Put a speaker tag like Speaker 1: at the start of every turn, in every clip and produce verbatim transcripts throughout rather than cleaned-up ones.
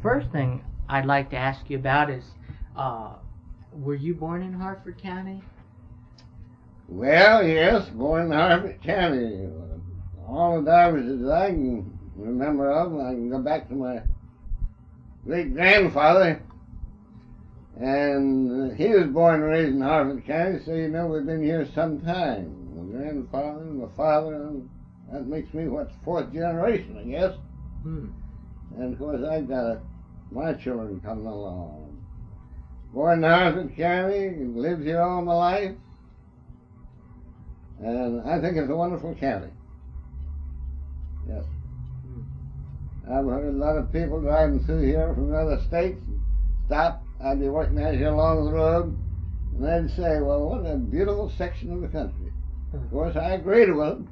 Speaker 1: first thing I'd like to ask you about is, uh, were you born in Harford County?
Speaker 2: Well, yes, born in Harford County. All the Darvishes that I can remember of, I can go back to my great-grandfather, and he was born and raised in Harford County, so you know we've been here some time. My grandfather and my father, and that makes me, what, fourth generation, I guess.
Speaker 1: Hmm.
Speaker 2: And, of course, I've got a, my children coming along. Born in Harford County, lived here all my life, and I think it's a wonderful county. Yes. I've heard a lot of people driving through here from other states stop. I'd be working out here along the road, and they'd say, well, what a beautiful section of the country. Of course, I agreed with them.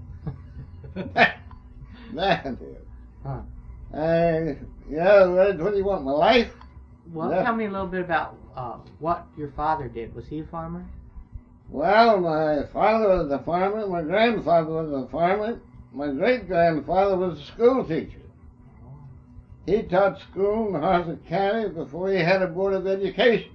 Speaker 2: That is.
Speaker 1: Huh.
Speaker 2: Uh, yeah, what do you want, my life?
Speaker 1: Well,
Speaker 2: Yeah.
Speaker 1: tell me a little bit about uh, what your father did. Was he a farmer?
Speaker 2: Well, my father was a farmer, my grandfather was a farmer, my great-grandfather was a school teacher. He taught school in Harford County before he had a board of education.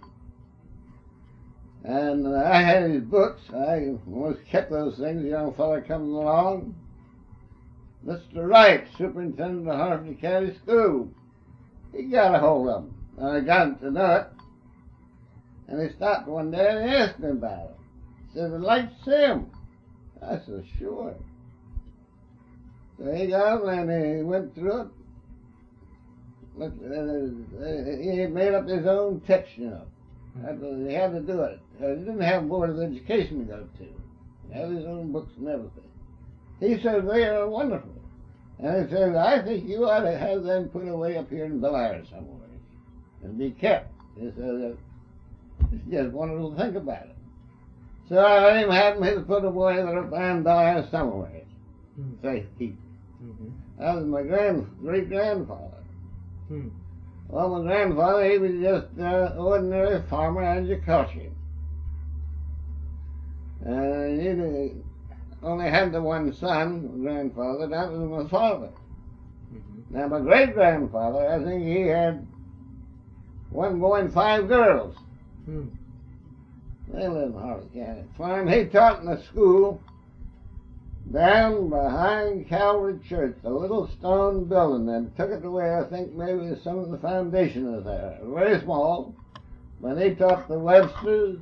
Speaker 2: And uh, I had his books. I always kept those things. The young fellow coming along. Mister Wright, superintendent of Harford County School, he got a hold of them. And I got him to know it. And he stopped one day and he asked me about it. He said, I'd like to see him. I said, sure. So he got him and he went through it. But, uh, he had made up his own text, you know. He had to do it. He didn't have a board of education to go to. He had his own books and everything. He said, they are wonderful. And he said, I think you ought to have them put away up here in Bel Air somewhere and be kept. He said, it's just wonderful to think about it. So I let him have them put away there up there in Bel Air somewhere.
Speaker 1: Hmm.
Speaker 2: Say, he.
Speaker 1: Mm-hmm.
Speaker 2: That was my grand, great-grandfather.
Speaker 1: Hmm.
Speaker 2: Well, my grandfather, he was just an uh, ordinary farmer, agriculture. And he only had the one son, my grandfather, that was my father. Mm-hmm. Now, my great-grandfather, I think he had one boy and five girls.
Speaker 1: Hmm.
Speaker 2: They lived in Harford County Farm. He taught in a school down behind Calvary Church, a little stone building, and took it away. I think maybe some of the foundation is there. Very small. But he taught the Websters,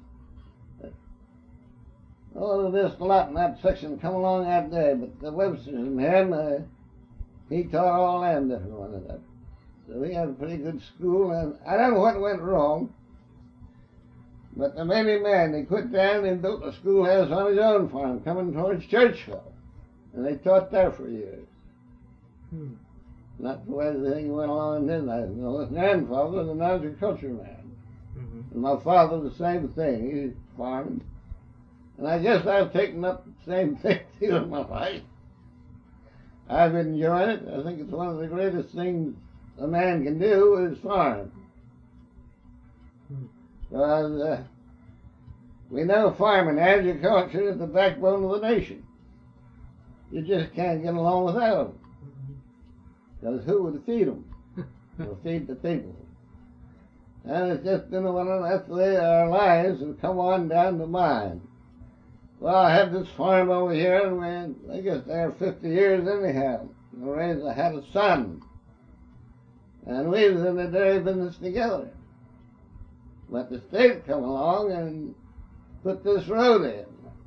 Speaker 2: all of this lot in that section come along that day. But the Websters and him, uh, he taught all them different ones of them. So he had a pretty good school, and I don't know what went wrong. But the many man, they quit down and built a schoolhouse on his own farm coming towards Churchville. And they taught there for years.
Speaker 1: Hmm.
Speaker 2: Not the way the thing went along then. I know his grandfather was an agriculture man.
Speaker 1: Mm-hmm.
Speaker 2: And my father the same thing. He farmed. And I guess I've taken up the same thing too in my life. I've enjoyed it. I think it's one of the greatest things a man can do is farm. Because uh, we know farming, agriculture is the backbone of the nation. You just can't get along without them. Because who would feed them? Will feed the people. And it's just been one of that's the way our lives have come on down to mine. Well, I have this farm over here, and we, I guess they're fifty years anyhow. I raised, I had a son. And we was in the dairy business together. But the state come along and put this road in.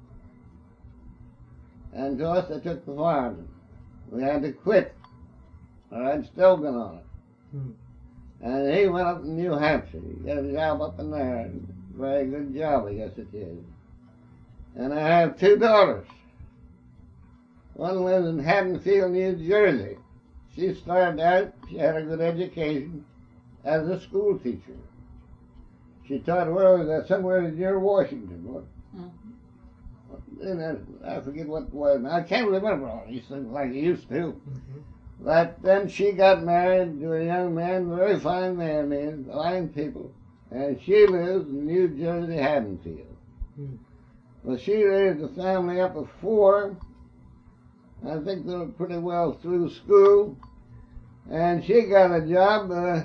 Speaker 2: And to us, they took the farm. We had to quit, or I'd still been on it.
Speaker 1: Hmm.
Speaker 2: And he went up to New Hampshire. He got a job up in there. Very good job, I guess it is. And I have two daughters. One lives in Haddonfield, New Jersey. She started out, she had a good education as a school teacher. She taught where was that? Somewhere near Washington. What? Mm-hmm. And I, I forget what it was. I can't remember all these things like I used to. Mm-hmm. But then she got married to a young man, very fine man, man, fine people. And she lives in New Jersey, Haddonfield. Mm-hmm. Well, she raised a family up of four. I think they were pretty well through school. And she got a job, uh,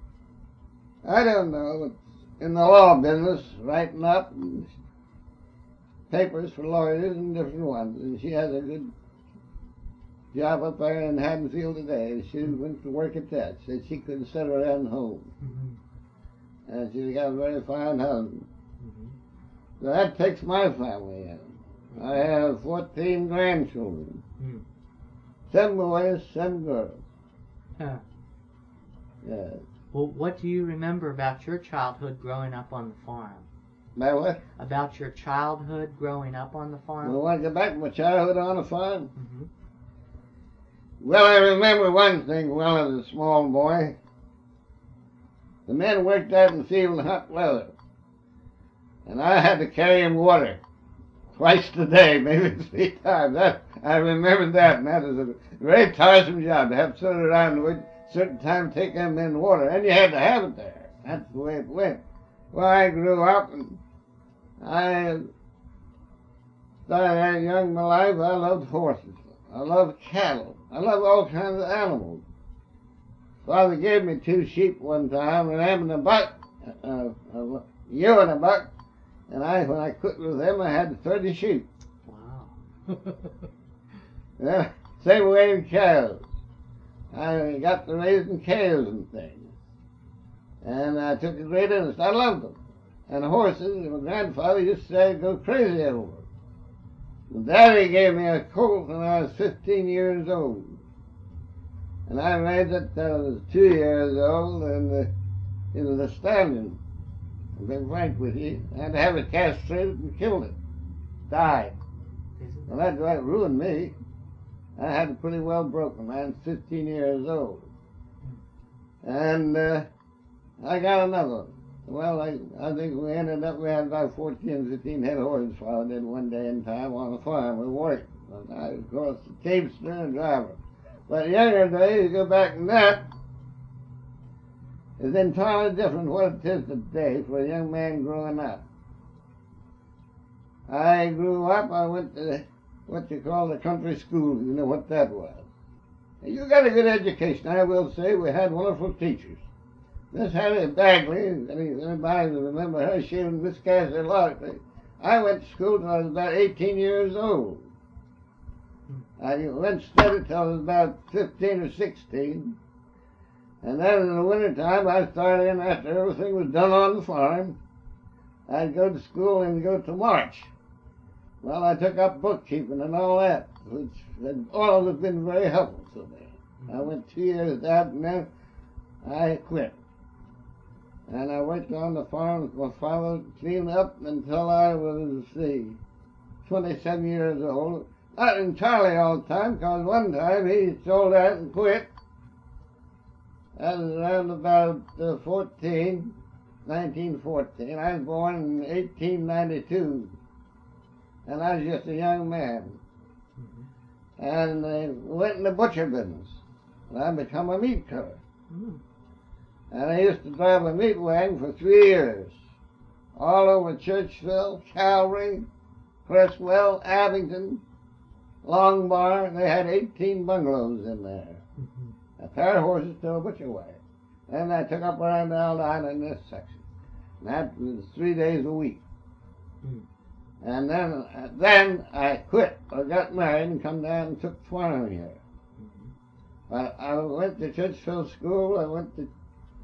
Speaker 2: I don't know, in the law business, writing up papers for lawyers and different ones. And she has a good job up there in Haddonfield today. She went to work at that. Said she couldn't sit around home. Mm-hmm. And she got a very fine husband. Mm-hmm. So that takes my family in. Mm-hmm. I have fourteen grandchildren. Mm-hmm. Seven boys, seven girls.
Speaker 1: Huh.
Speaker 2: Yes.
Speaker 1: Well, what do you remember about your childhood growing up on the farm?
Speaker 2: My what?
Speaker 1: About your childhood growing up on the farm?
Speaker 2: Well, I go back to my childhood on the farm.
Speaker 1: Mm-hmm.
Speaker 2: Well, I remember one thing well as a small boy. The men worked out in the field in hot weather. And I had to carry him water twice a day, maybe three times. That, I remember that, and that was a very tiresome job to have to sit around with certain time to take them in water. And you had to have it there. That's the way it went. Well, I grew up, and I started out young in my life. I loved horses. I loved cattle. I loved all kinds of animals. Father gave me two sheep one time, and I'm in a buck, uh, a ewe and a buck, and I, when I quit with them, I had thirty sheep.
Speaker 1: Wow.
Speaker 2: Yeah, same way with cows. I got to raising calves and things, and I took a great interest. I loved them. And the horses, my grandfather used to say I'd go crazy over them. And Daddy gave me a colt when I was fifteen years old. And I raised it till I was two years old, and uh, it was a stallion. I've been frank with you. I had to have it castrated and killed it. Died. Well, that, that ruined me. I had it pretty well broken. I was fifteen years old. And uh, I got another one. Well, I, I think we ended up, we had about fourteen, fifteen head horses Father did one day in time on the farm. We worked. And I, of course, the teamster and driver. But younger days, go back in that, is entirely different what it is today for a young man growing up. I grew up, I went to what you call the country school. You know what that was. You got a good education, I will say. We had wonderful teachers. Miss Harriet Bagley, anybody who remember her, she and Miss Cassie Larkin. I went to school till I was about eighteen years old. I went steady till I was about fifteen or sixteen. And then in the wintertime, I started in after everything was done on the farm. I'd go to school and go to March. Well, I took up bookkeeping and all that, which all has been very helpful to me. I went two years at that, and then I quit. And I worked on the farm with my father, cleaned up until I was, let's see, twenty-seven years old. Not entirely all the time, because one time he sold out and quit. That was around about uh, fourteen, nineteen fourteen. I was born in eighteen ninety-two, and I was just a young man. Mm-hmm. And I went in the butcher business, and I become a meat cutter. Mm. And I used to drive a meat wagon for three years, all over Churchville, Calvary, Crestwell, Abington, Long Bar. They had eighteen bungalows in there. Mm-hmm. A pair of horses to a butcher wagon. And I took up around Aldina in this section. And that was three days a week. Mm. And then uh, then I quit. I got married and come down and took farm here. Mm-hmm. I, I went to Churchville School. I went to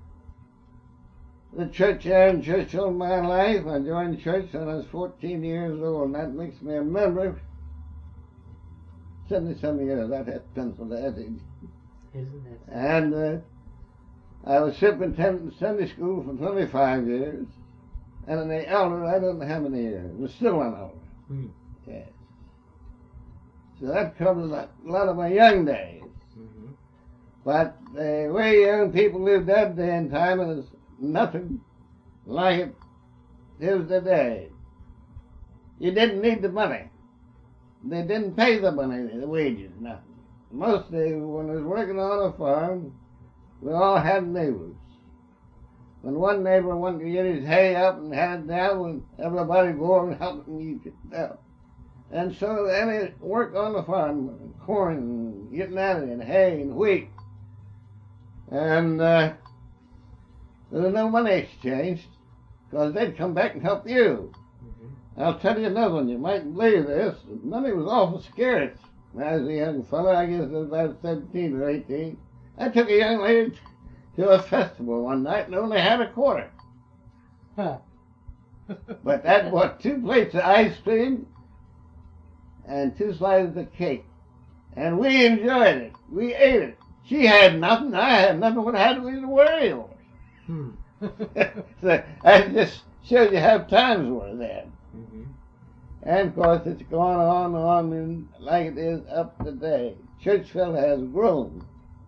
Speaker 2: the church there in Churchville in my life. I joined church when I was fourteen years old, and that makes me a member. seventy-some years, that had pencil to age.
Speaker 1: Isn't it?
Speaker 2: And uh, I was superintendent of Sunday school for twenty-five years, and in the elder, I don't know how many years. I was still an elder. Mm. Yes. So that covers a lot of my young days. Mm-hmm. But the way young people lived that day and time is nothing like it is today. You didn't need the money. They didn't pay the money, the wages, nothing. Mostly, when I was working on a farm, we all had neighbors. When one neighbor wanted to get his hay up and had it down, everybody go over and help him eat it down. And so any work on the farm, corn, and getting at it, and hay and wheat, And uh, there was no money exchanged because they'd come back and help you. Mm-hmm. I'll tell you another one. You mightn't believe this. Money was awful scarce. When I was a young fellow, I guess I was about seventeen or eighteen. I took a young lady to a festival one night and only had a quarter.
Speaker 1: Huh.
Speaker 2: But that bought two plates of ice cream and two slices of cake. And we enjoyed it. We ate it. She had nothing. I had nothing. What had we to worry over? Hmm. So that just shows you how times were then. Mm-hmm. And of course, it's gone on and on and like it is up today. Churchville has grown.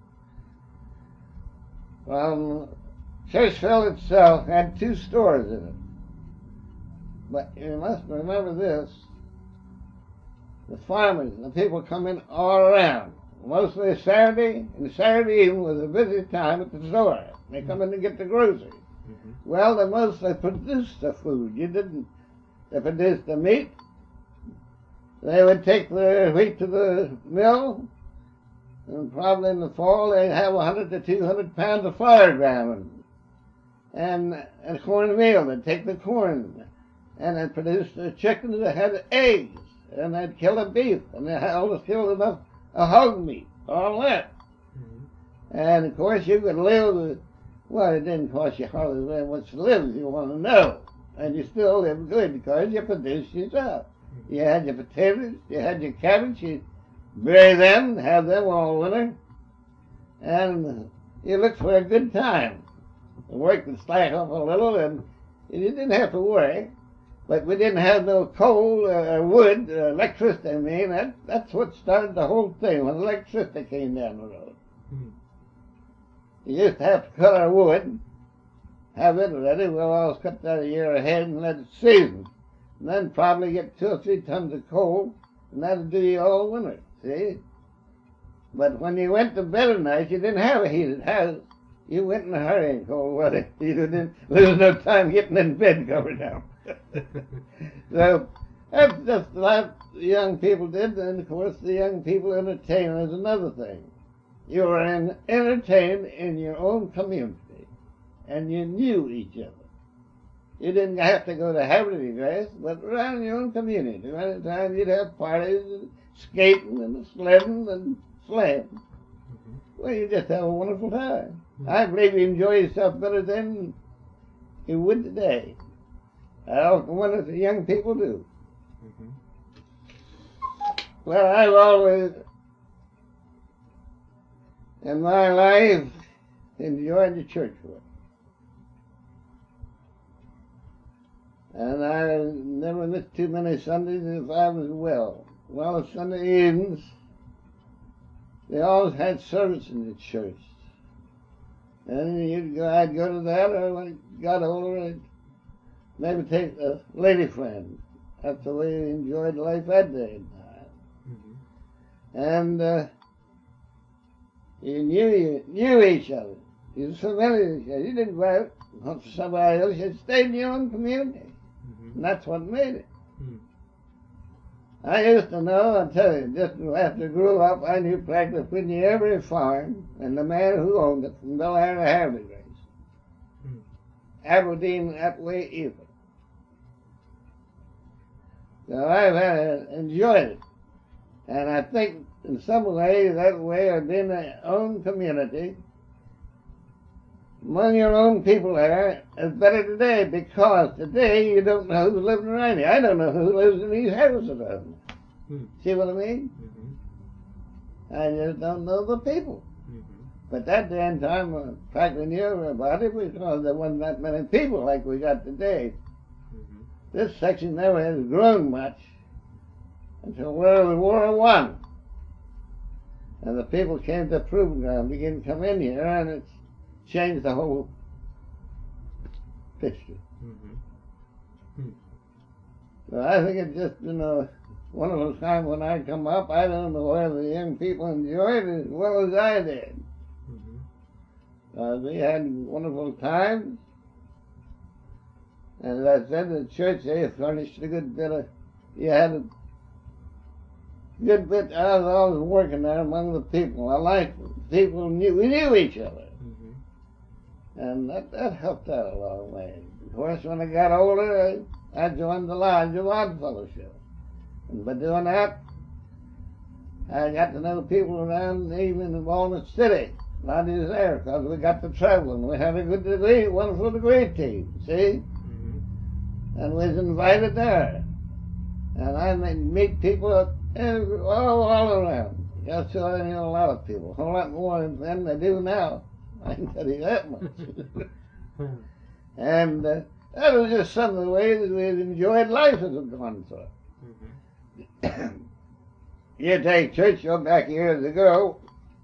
Speaker 2: Um, Churchville itself had two stores in it. But you must remember this. The farmers, the people come in all around. Mostly Saturday, and Saturday evening was a busy time at the store. They come in to get the groceries. Mm-hmm. Well, they mostly produced the food. You didn't. They produced the meat. They would take the wheat to the mill, and probably in the fall they'd have a hundred to two hundred pounds of flour ground, and and cornmeal. They'd take the corn, and they'd produce the chickens that had eggs, and they'd kill the beef, and they had always killed enough of hog meat, all that. Mm-hmm. And of course you could live. Well, it didn't cost you hardly very much to live, if you want to know, and you still lived good because you produced yourself. You had your potatoes, you had your cabbage, you bury them, have them all winter, and you looked for a good time. The work would slack off a little, and you didn't have to worry. But we didn't have no coal or wood, or electricity, I mean. That, that's what started the whole thing, when electricity came down the road. Hmm. You used to have to cut our wood, have it ready. We'll always cut that a year ahead and let it season. And then probably get two or three tons of coal, and that'll do you all winter, see? But when you went to bed at night, you didn't have a heated house. You went in a hurry in cold weather. You didn't lose no time getting in bed covered down. So that's just what the young people did, and of course the young people entertained is another thing. You were in, entertained in your own community, and you knew each other. You didn't have to go to Haverty Grass, but around your own community. Around the time you'd have parties and skating and sledding and sleighing. Mm-hmm. Well, you just have a wonderful time. Mm-hmm. I believe you enjoy yourself better than you would today. I often wonder if the young people do. Mm-hmm. Well, I've always, in my life, enjoyed the church work. And I never missed too many Sundays if I was well. Well, Sunday evenings, they always had service in the church. And you'd go, I'd go to that, or when I got older, I'd maybe take a lady friend. That's the way you enjoyed life that day and time. Mm-hmm. And uh, you knew you knew each other. You were familiar with each other. You didn't go out and hunt for somebody else. You stayed in your own community. Mm-hmm. And that's what made it. Mm-hmm. I used to know, I'll tell you, just after I grew up, I knew practically every farm and the man who owned it from Bel-Air to Haverty Grace. Mm-hmm. Aberdeen that way either. So I've had, enjoyed it. And I think in some way that way I've been in my own community, among your own people there, is better today, because today you don't know who's living around you. I don't know who lives in these houses around me. Hmm. See what I mean? Mm-hmm. I just don't know the people. Mm-hmm. But that damn time I practically knew everybody because there wasn't that many people like we got today. Mm-hmm. This section never has grown much until World War One. And the people came to Proving Ground, began to come in here, and it's changed the whole picture. Mm-hmm. Hmm. So I think it's just, you know, one of those times when I come up, I don't know whether the young people enjoyed it as well as I did. Mm-hmm. Uh, they had wonderful times. And as I said, the church, they furnished a good bit of, you had a good bit, I was always working there among the people. I liked them. People knew, we knew each other. Mm-hmm. And that, that helped out a long way. Of course, when I got older, I, I joined the Lodge of Odd Fellowship. And by doing that, I got to know people around, even in Walnut City. Lodges there, because we got to travel, and we had a good degree, wonderful degree team, see? Mm-hmm. And we was invited there. And I made meet people every, all, all around. Yes, so I knew a lot of people, a whole lot more than they do now. I can tell you that much. And uh, that was just some of the ways we enjoyed life as we've gone through. Mm-hmm. You take Churchill back years ago,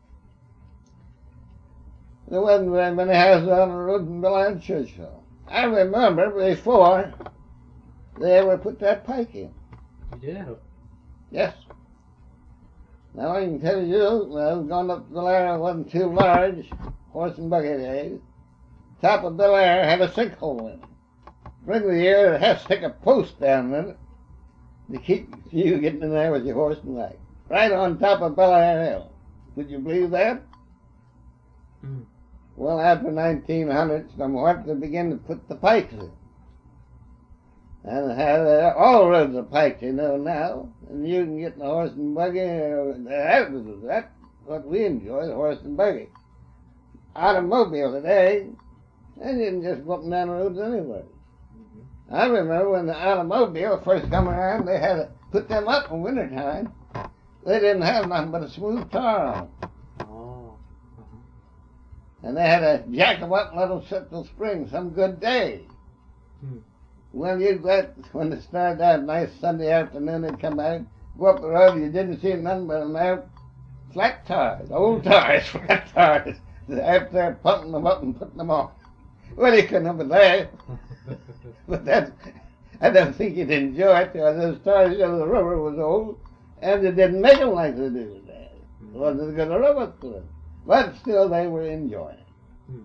Speaker 2: there wasn't very many houses on the road in Belen, Churchill. I remember before they ever put that pike in.
Speaker 1: You do?
Speaker 2: Yes. Now I can tell you, when I was going up the ladder, it wasn't too large, horse and buggy days. Top of Bel Air had a sinkhole in it. Spring of the year, it has to take a post down in it to keep you getting in there with your horse and wagon. Right on top of Bel Air Hill. Would you believe that? Mm. Well, after nineteen hundred, somewhat, they began to put the pikes in. And have uh, all roads are pikes, you know, now. And you can get in a horse and buggy. Uh, that was that's what we enjoy, the horse and buggy. Automobile today, and you can just go up and down the roads anywhere. Mm-hmm. I remember when the automobile first come around, they had to put them up in wintertime. They didn't have nothing but a smooth tar on them. Oh. Uh-huh. And they had to jack them up and let them sit till spring, some good day. Hmm. Well, you got, when it started out nice Sunday afternoon, they'd come out, go up the road, you didn't see nothing but them there flat tires, old tires, flat tires. After they're pumping them up and putting them on. Well, you couldn't help that. But that, I don't think you'd enjoy it, because those tires, you know, the rubber was old, and they didn't make them like they do today. It wasn't good rubber to them. But still, they were enjoying it. Hmm.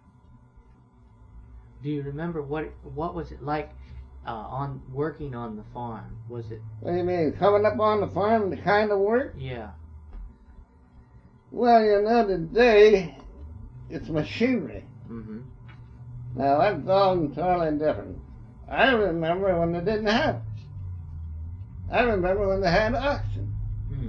Speaker 1: Do you remember what what was it like uh, on working on the farm? Was it?
Speaker 2: What do you mean, coming up on the farm, the kind of work?
Speaker 1: Yeah.
Speaker 2: Well, you know, today it's machinery. Mm-hmm. Now that's all entirely different. I remember when they didn't have it. I remember when they had oxen. Mm-hmm.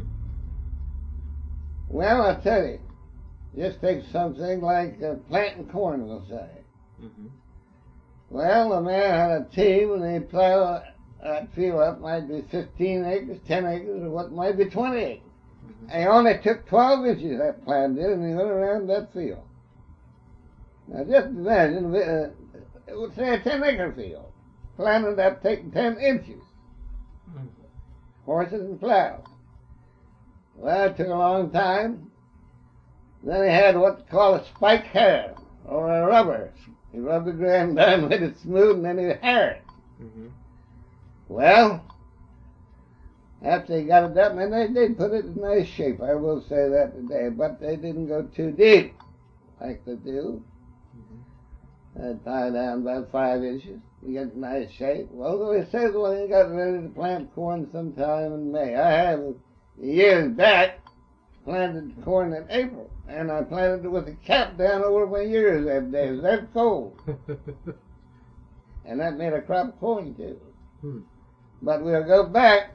Speaker 2: Well, I tell you, just take something like uh, planting corn, we'll say. Mm-hmm. Well, the man had a team, and they plow that field up, might be fifteen acres, ten acres, or what might be twenty acres. Mm-hmm. And he only took twelve inches that plow did, and he went around that field. Now just imagine, uh, it would say a ten acre field, planted up, taking ten inches. Mm-hmm. Horses and plows. Well, it took a long time. Then he had what's called a spike harrow, or a rubber. He rubbed the ground down, made it smooth, and then he harrowed it. Mm-hmm. Well, after he got it up, and they did put it in nice shape, I will say that today, but they didn't go too deep like they do. Mm-hmm. They'd tie down about five inches to get in nice shape. Well, though he says, well, he got ready to plant corn sometime in May. I have, years back, planted corn in April, and I planted it with a cap down over my ears that day. It was that cold. And that made a crop of corn, too. Hmm. But we'll go back.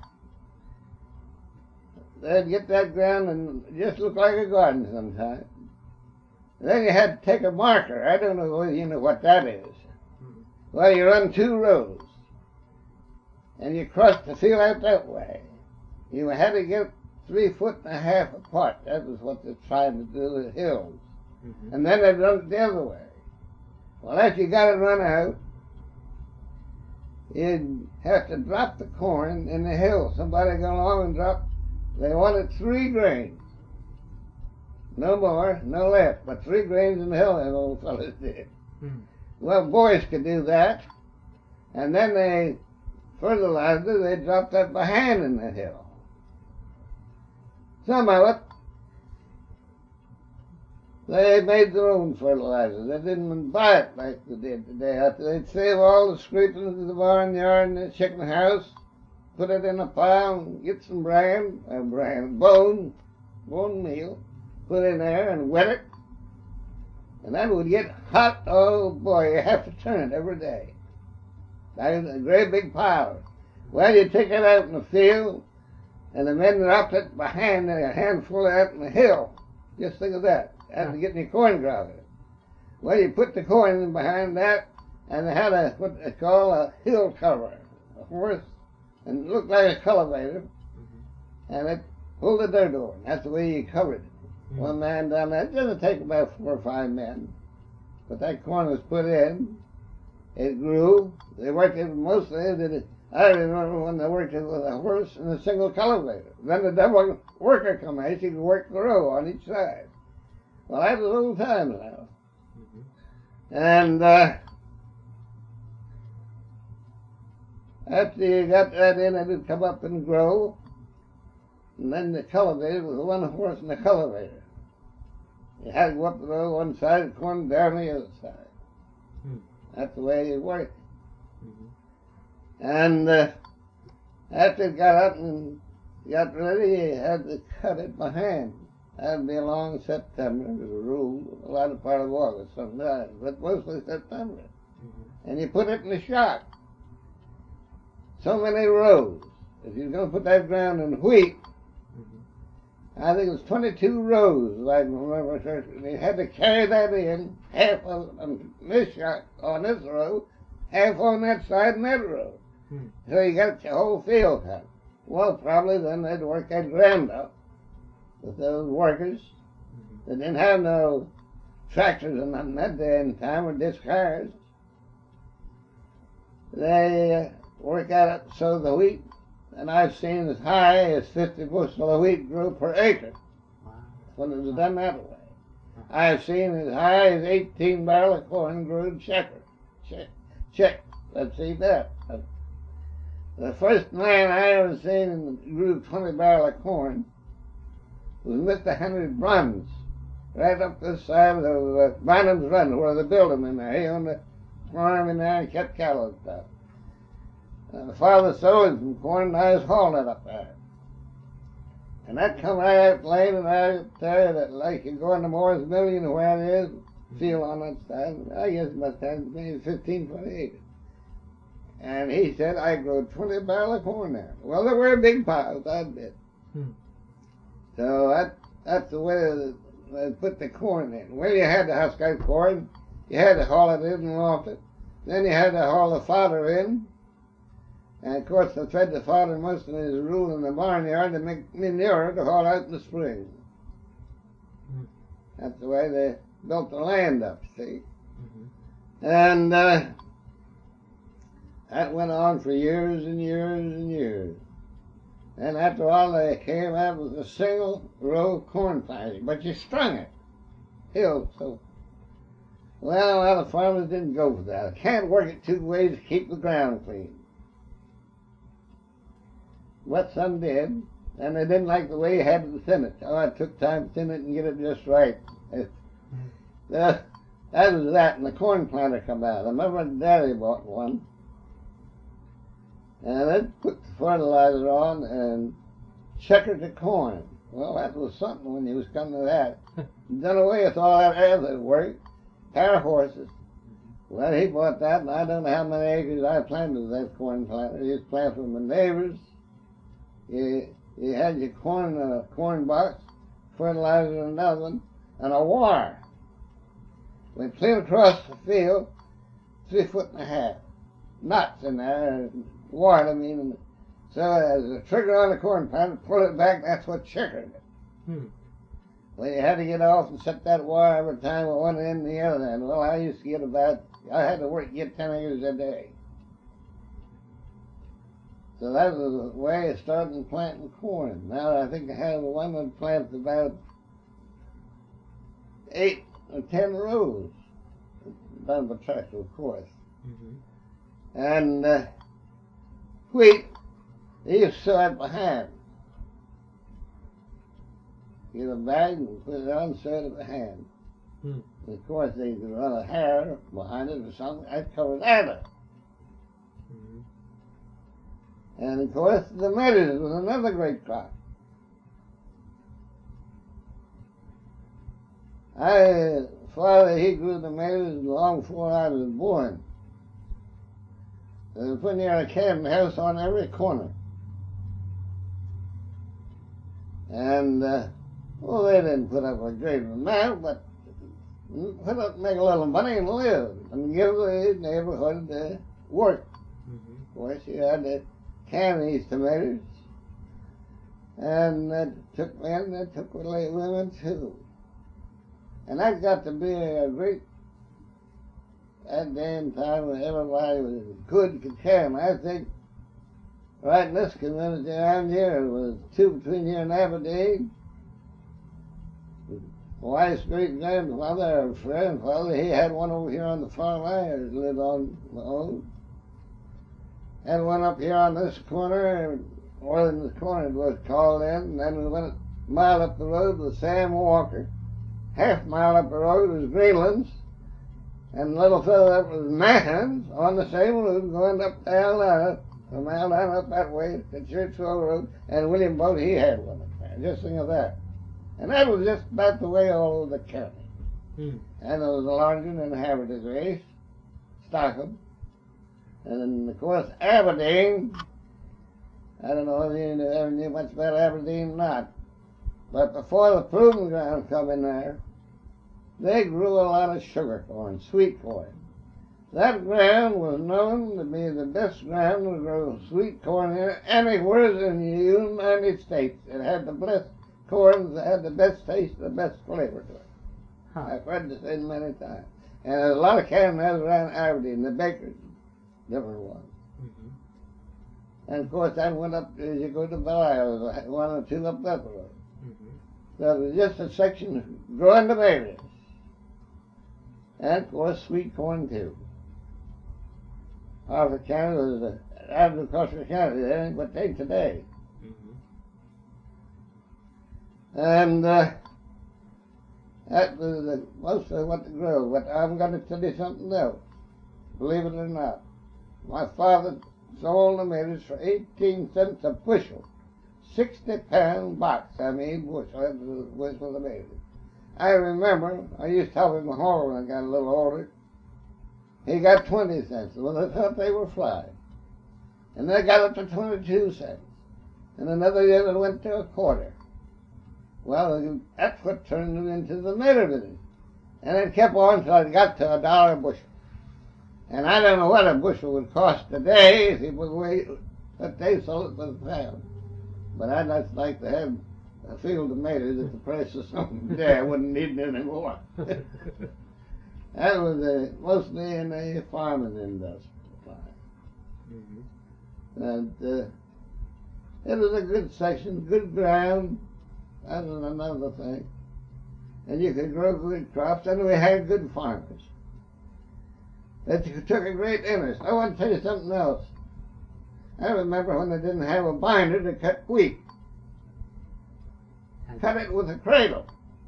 Speaker 2: They'd get that ground and just look like a garden sometimes. Then you had to take a marker. I don't know whether you know what that is. Hmm. Well, you run two rows, and you cross the field out that way. You had to get three foot and a half apart. That was what they're trying to do with hills. Mm-hmm. And then they'd run it the other way. Well, after you got it run out, you'd have to drop the corn in the hill. Somebody go along and drop. They wanted three grains. No more, no less, but three grains in the hill, them old fellas did. Mm-hmm. Well, boys could do that. And then they fertilized it. They dropped that by hand in the hill. Some of it, they made their own fertilizer. They didn't buy it like they did today. They'd save all the scrapings of the barnyard and the chicken house, put it in a pile, and get some bran, uh, bran, bone, bone meal, put in there and wet it. And that would get hot, oh boy, you have to turn it every day. That was a great big pile. Well, you take it out in the field, and the men dropped it behind a handful out in the hill. Just think of that, after getting your corn grounded. Well, you put the corn in behind that, and they had a, what they call a hill cover, a horse, and it looked like a cultivator, mm-hmm. and it pulled the dirt over. That's the way you covered it. Mm-hmm. One man done that. It doesn't take about four or five men. But that corn was put in. It grew. They worked it mostly. Did it. I remember when they worked it with a horse and a single cultivator. Then the double worker come out. He could work the row on each side. Well, that was old times now. Mm-hmm. And uh, after you got that in, it would come up and grow. And then the cultivator was one horse and the cultivator. You had to go up the row one side and corn down the other side. Hmm. That's the way it worked. Mm-hmm. And uh, after it got up and got ready, you had to cut it by hand. That would be along September, as a rule, a lot of part of August sometimes, but mostly September. Mm-hmm. And you put it in the shock. So many rows. If you're going to put that ground in wheat, mm-hmm. I think it was twenty-two rows, I remember. You had to carry that in, half on this shock, on this row, half on that side and that row. Hmm. So you got the whole field cut. Well, probably then they'd work that ground up with those workers. Mm-hmm. They didn't have no tractors and nothing that day and time, or disc cars. They uh, work out it, sow the wheat, and I've seen as high as fifty bushel of wheat grew per acre. Wow. When it was done that way. I've seen as high as eighteen barrel of corn grew checker. Check, check. Let's see that. The first man I ever seen grew twenty barrel of corn was Mister Henry Bruns, right up this side of uh, Bynum's Run, where they built him in there. He owned a farm in there and kept cattle and stuff. Uh, father sowed some corn, and I was hauling it up there. And that come right out lane, and I tell you that like you go into Moore's Million, where it is, field on that side, I guess it must have maybe fifteen, twenty acres. And he said, I grew twenty barrel of corn there. Well, they were big piles, I admit. Hmm. So that that's the way they put the corn in. Well, you had to husk out corn. You had to haul it in and off it. Then you had to haul the fodder in. And, of course, they fed the fodder most of his rule in the barnyard to make manure to haul out in the spring. Hmm. That's the way they built the land up, see. Mm-hmm. And uh, that went on for years and years and years. And after all, they came out with a single row corn planting, but you strung it. Hill, so. Well, well, the farmers didn't go for that. I can't work it two ways to keep the ground clean. But some did, and they didn't like the way you had to thin it. Oh, it took time to thin it and get it just right. It, uh, that was that, and the corn planter come out. I remember Daddy bought one. And it put the fertilizer on and checkered the corn. Well, that was something when you was coming to that. Done away with all that other work. Pair of horses. Well, he bought that, and I don't know how many acres I planted with that corn planter. He was planted from the neighbors. You, you had your corn in a corn box, fertilizer in another one, and a wire. Went clear across the field, three foot and a half. Knots in there. Ward, I mean, so as a trigger on the corn planter, pull it back, that's what checkered it. Hmm. Well, you had to get off and set that wire every time with one end and the other end. Well, I used to get about, I had to work, get ten acres a day. So that was the way of starting planting corn. Now I think I have one that plants about eight or ten rows. Done by tractor, of course. Mm-hmm. And uh, wheat, they used to sow it by hand. Get a bag and put it on, sew it by hand. Hmm. And of course, they could run a hair behind it or something. I'd cover that up. Mm-hmm. And of course, the maize was another great crop. I father, he grew tomatoes long before I was born. They were putting near a cabin house on every corner. And, uh, well, they didn't put up a great amount, but put up, make a little money and live, and give the neighborhood uh, work. Mm-hmm. Of course, you had to can these tomatoes, and that took men, that took women too. And that got to be a great, that damn time when everybody was good could can. I think right in this community around here, it was two between here and Aberdeen. Wife's great grandfather or grandfather, he had one over here on the farm I lived on my own. And one up here on this corner, or in the corner it was called in, and then we went a mile up the road with Sam Walker. Half mile up the road was Greenland's, and a little further up was Mahon's on the same road going up down there, a mile down up that way to Churchville Road, and William Boat, he had one up there. Just think of that. And that was just about the way all over the county. Hmm. And there was a Longden and Havertys race, Stockham. And then, of course, Aberdeen. I don't know if you ever knew much about Aberdeen or not. But before the proving ground come in there, they grew a lot of sugar corn, sweet corn. That ground was known to be the best ground to grow sweet corn here anywhere in the United States. It had the best corn that had the best taste, the best flavor to it. Huh. I've heard this say many times. And there's a lot of cabins around Aberdeen, the bakers, different ones. Mm-hmm. And of course, that went up as you go to Belial, one or two up that road. Mm-hmm. So it was just a section growing tomatoes. And of course, sweet corn too. Harford County was an agricultural county, that ain't what they today. And uh, that was uh, most of what to grow. But I'm going to tell you something else, believe it or not. My father sold tomatoes for eighteen cents a bushel, sixty pound box. I mean, bushel, that was a bushel of tomatoes. I remember, I used to help him haul when I got a little older. He got twenty cents. Well, they thought they were flying. And they got up to twenty-two cents. And another year it went to a quarter. Well, that's what turned it into the tomato business. And it kept on until it got to a dollar a bushel. And I don't know what a bushel would cost today if it would weigh what they sold it for the pound. But I'd just like to have a field of tomatoes at the price of something today. I wouldn't need it anymore. That was uh, mostly in the farming industry. Mm-hmm. And uh, it was a good section, good ground. That was another thing. And you could grow good crops, and we had good farmers. It took a great interest. I want to tell you something else. I remember when they didn't have a binder to cut wheat. Cut it with a cradle.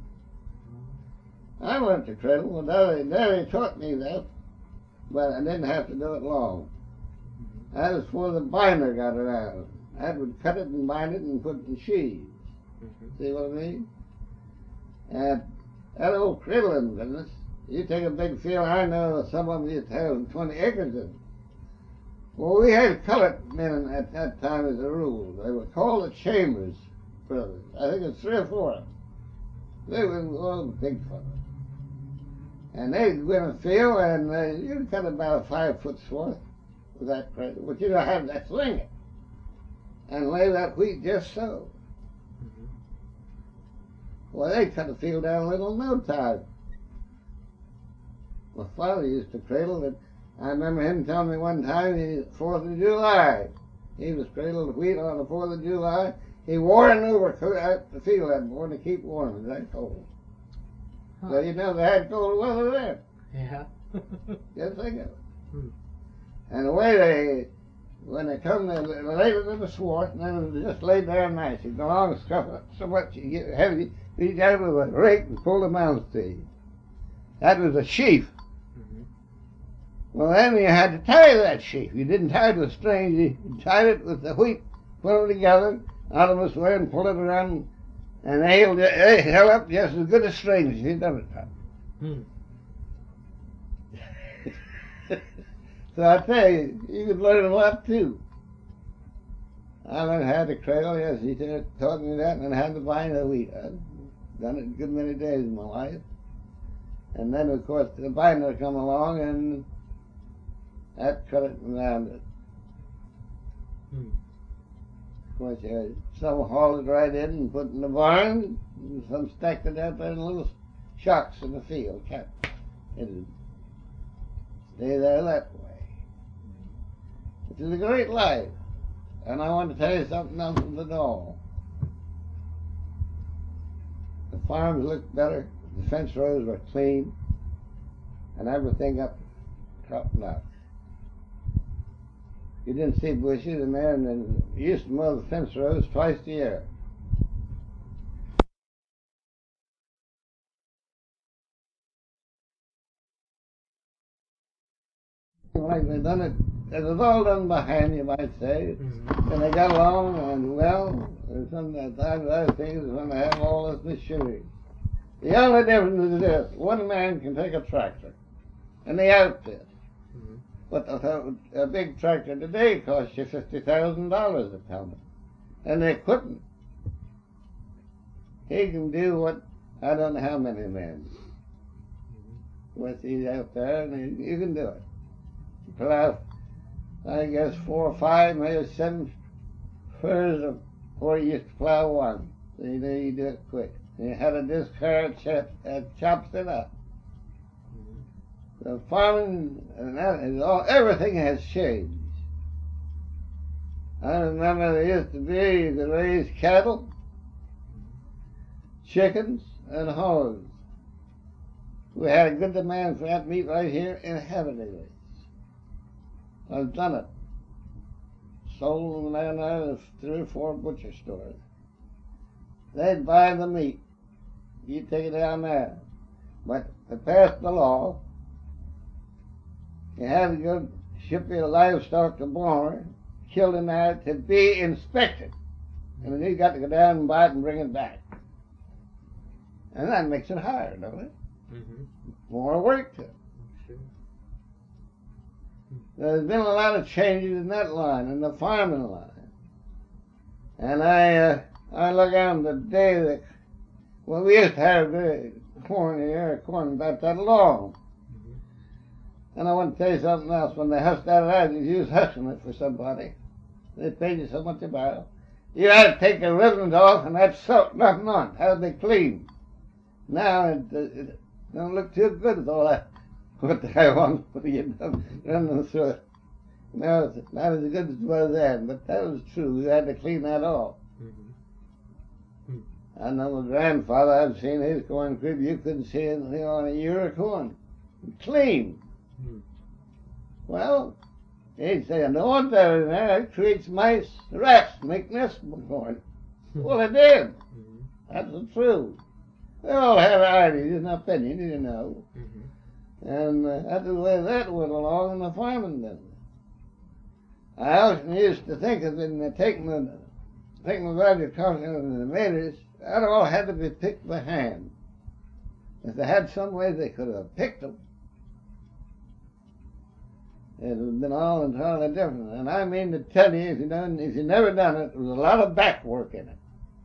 Speaker 2: I learned to cradle. Well, Daddy, Daddy taught me that, but I didn't have to do it long. That was before the binder got around. I would cut it and bind it and put it in sheaves. Mm-hmm. See what I mean? And that old cradling business, you take a big field, I know some of them used to have twenty acres in it. Well, we had colored men at that time as a rule. They were called the Chambers brothers. I think it's three or four of them. They were all big fellows. And they'd go in a field, and uh, you'd cut about a five foot swath with that cradle. But you don't have that sling it and lay that wheat just so. Mm-hmm. Well, they cut the field down a little in no time. My father used to cradle it. I remember him telling me one time, the fourth of July, he was cradled wheat on the fourth of July. He wore an overcoat out the field that morning to keep warm. It was that cold. Huh. So you know they had cold weather there.
Speaker 1: Yeah.
Speaker 2: Just think of it. Hmm. And the way they, when they come, they laid it in the sward, and then it was just laid there nice. You go along and scuff it up so much you get heavy, reach out with a rake and pull the mounds to you. That was a sheaf. Mm-hmm. Well, then you had to tie that sheaf. You didn't tie it with strings. You tied it with the wheat, put them together, out of this way, and pull it around, and they held, they held up just as good as strings if you done it. Hmm. So I tell you, you could learn a lot too. I learned how to cradle, yes, he taught me that, and how to bind the wheat. I've done it a good many days in my life. And then, of course, the binder come along, and that cut it and round it.
Speaker 1: Hmm.
Speaker 2: Of course, yeah, some hauled it right in and put it in the barn, and some stacked it out there in little shocks in the field, kept. It'd stay there that way. It is a great life. And I want to tell you something else with it all. The farms looked better, the fence rows were clean, and everything up top notch. You didn't see bushes in there, and then you used to mow the fence rows twice a year. Like they done it, it was all done by hand, you might say.
Speaker 1: Mm-hmm.
Speaker 2: And they got along and well. And some of the times I think is when they have all this machinery. The only difference is this: one man can take a tractor and the outfit.
Speaker 1: Mm-hmm.
Speaker 2: But a, a big tractor today costs you fifty thousand dollars a ton, and they couldn't. He can do what I don't know how many men. With he's out there, and he, you can do it. Plow, I guess four or five, maybe seven furs before you used to plow one. So you know you do it quick. And you had a disc harrow chop, that chops it up. The farming and that is all, everything has changed. I remember there used to be, you could raise cattle, chickens, and hogs. We had a good demand for that meat right here in Heavenly. I've done it. Sold them down there to three or four butcher stores. They'd buy the meat. You take it down there. But they passed the law. You had to go ship your livestock to Baltimore, killed in there, to be inspected. And then you got to go down and buy it and bring it back. And that makes it higher, don't it?
Speaker 1: Mm-hmm.
Speaker 2: More work to it.
Speaker 1: Sure.
Speaker 2: There's been a lot of changes in that line, in the farming line. And I uh, I look on the day that, well, we used to have the corn here, corn about that long. Mm-hmm. And I want to tell you something else. When they hushed that out, you was hushing it for somebody. They paid you so much a barrel. You had to take the ribbons off, and that's soaked, nothing on. Had to be clean. Now it, it don't look too good with all that. What the hell on for you running through it? No, it's not as good as it was then, but that was true. You had to clean that off. Mm-hmm. I know my grandfather, I've seen his corn crib, you couldn't see anything on a ear of corn. Clean. Mm-hmm. Well, he'd say, I don't want that in there. It creates mice, rats, make nests of corn. Well, it did. Mm-hmm. That's the truth. They all had ideas and opinions, you know. Mm-hmm. And uh, that's the way that went along in the farming business. I often used to think of in the taking the taking the value talking of the tomatoes, that all had to be picked by hand. If they had some way they could have picked them, it would have been all entirely different. And I mean to tell you, if you don't, if you never done it, there was a lot of back work in it.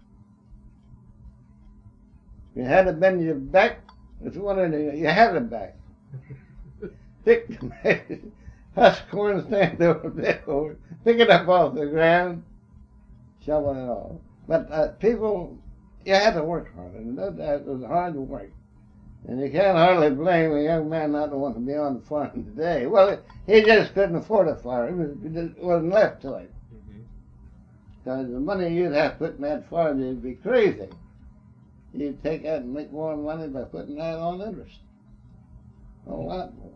Speaker 2: You had to bend your back. If you wanted to, you had it back. Pick tomatoes, husk corn, stand over, pick over, pick it up off the ground, shovel it off. But uh, people, you had to work hard, and that, that was hard work. And you can't hardly blame a young man not to want to be on the farm today. Well, he just couldn't afford a farm. It just wasn't left to him. Because mm-hmm. the money you'd have to put in that farm, you'd be crazy. You'd take out and make more money by putting that on interest. A lot more.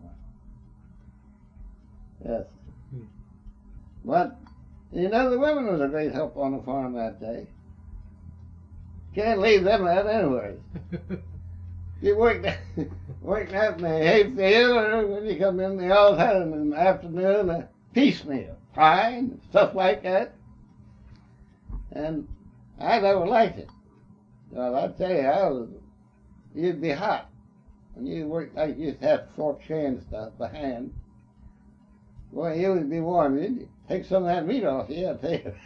Speaker 2: Yes. Hmm. But, you know, the women was a great help on the farm that day. Can't leave them out anyway. You worked, worked out in the hayfield, or when you come in, they all had in the afternoon a piecemeal, pie and stuff like that. And I never liked it. Well, I tell you, I was, you'd be hot. when you work like you used to have fork and stuff by hand, boy, you would be warm. You'd take some of that meat off you, I'll tell you.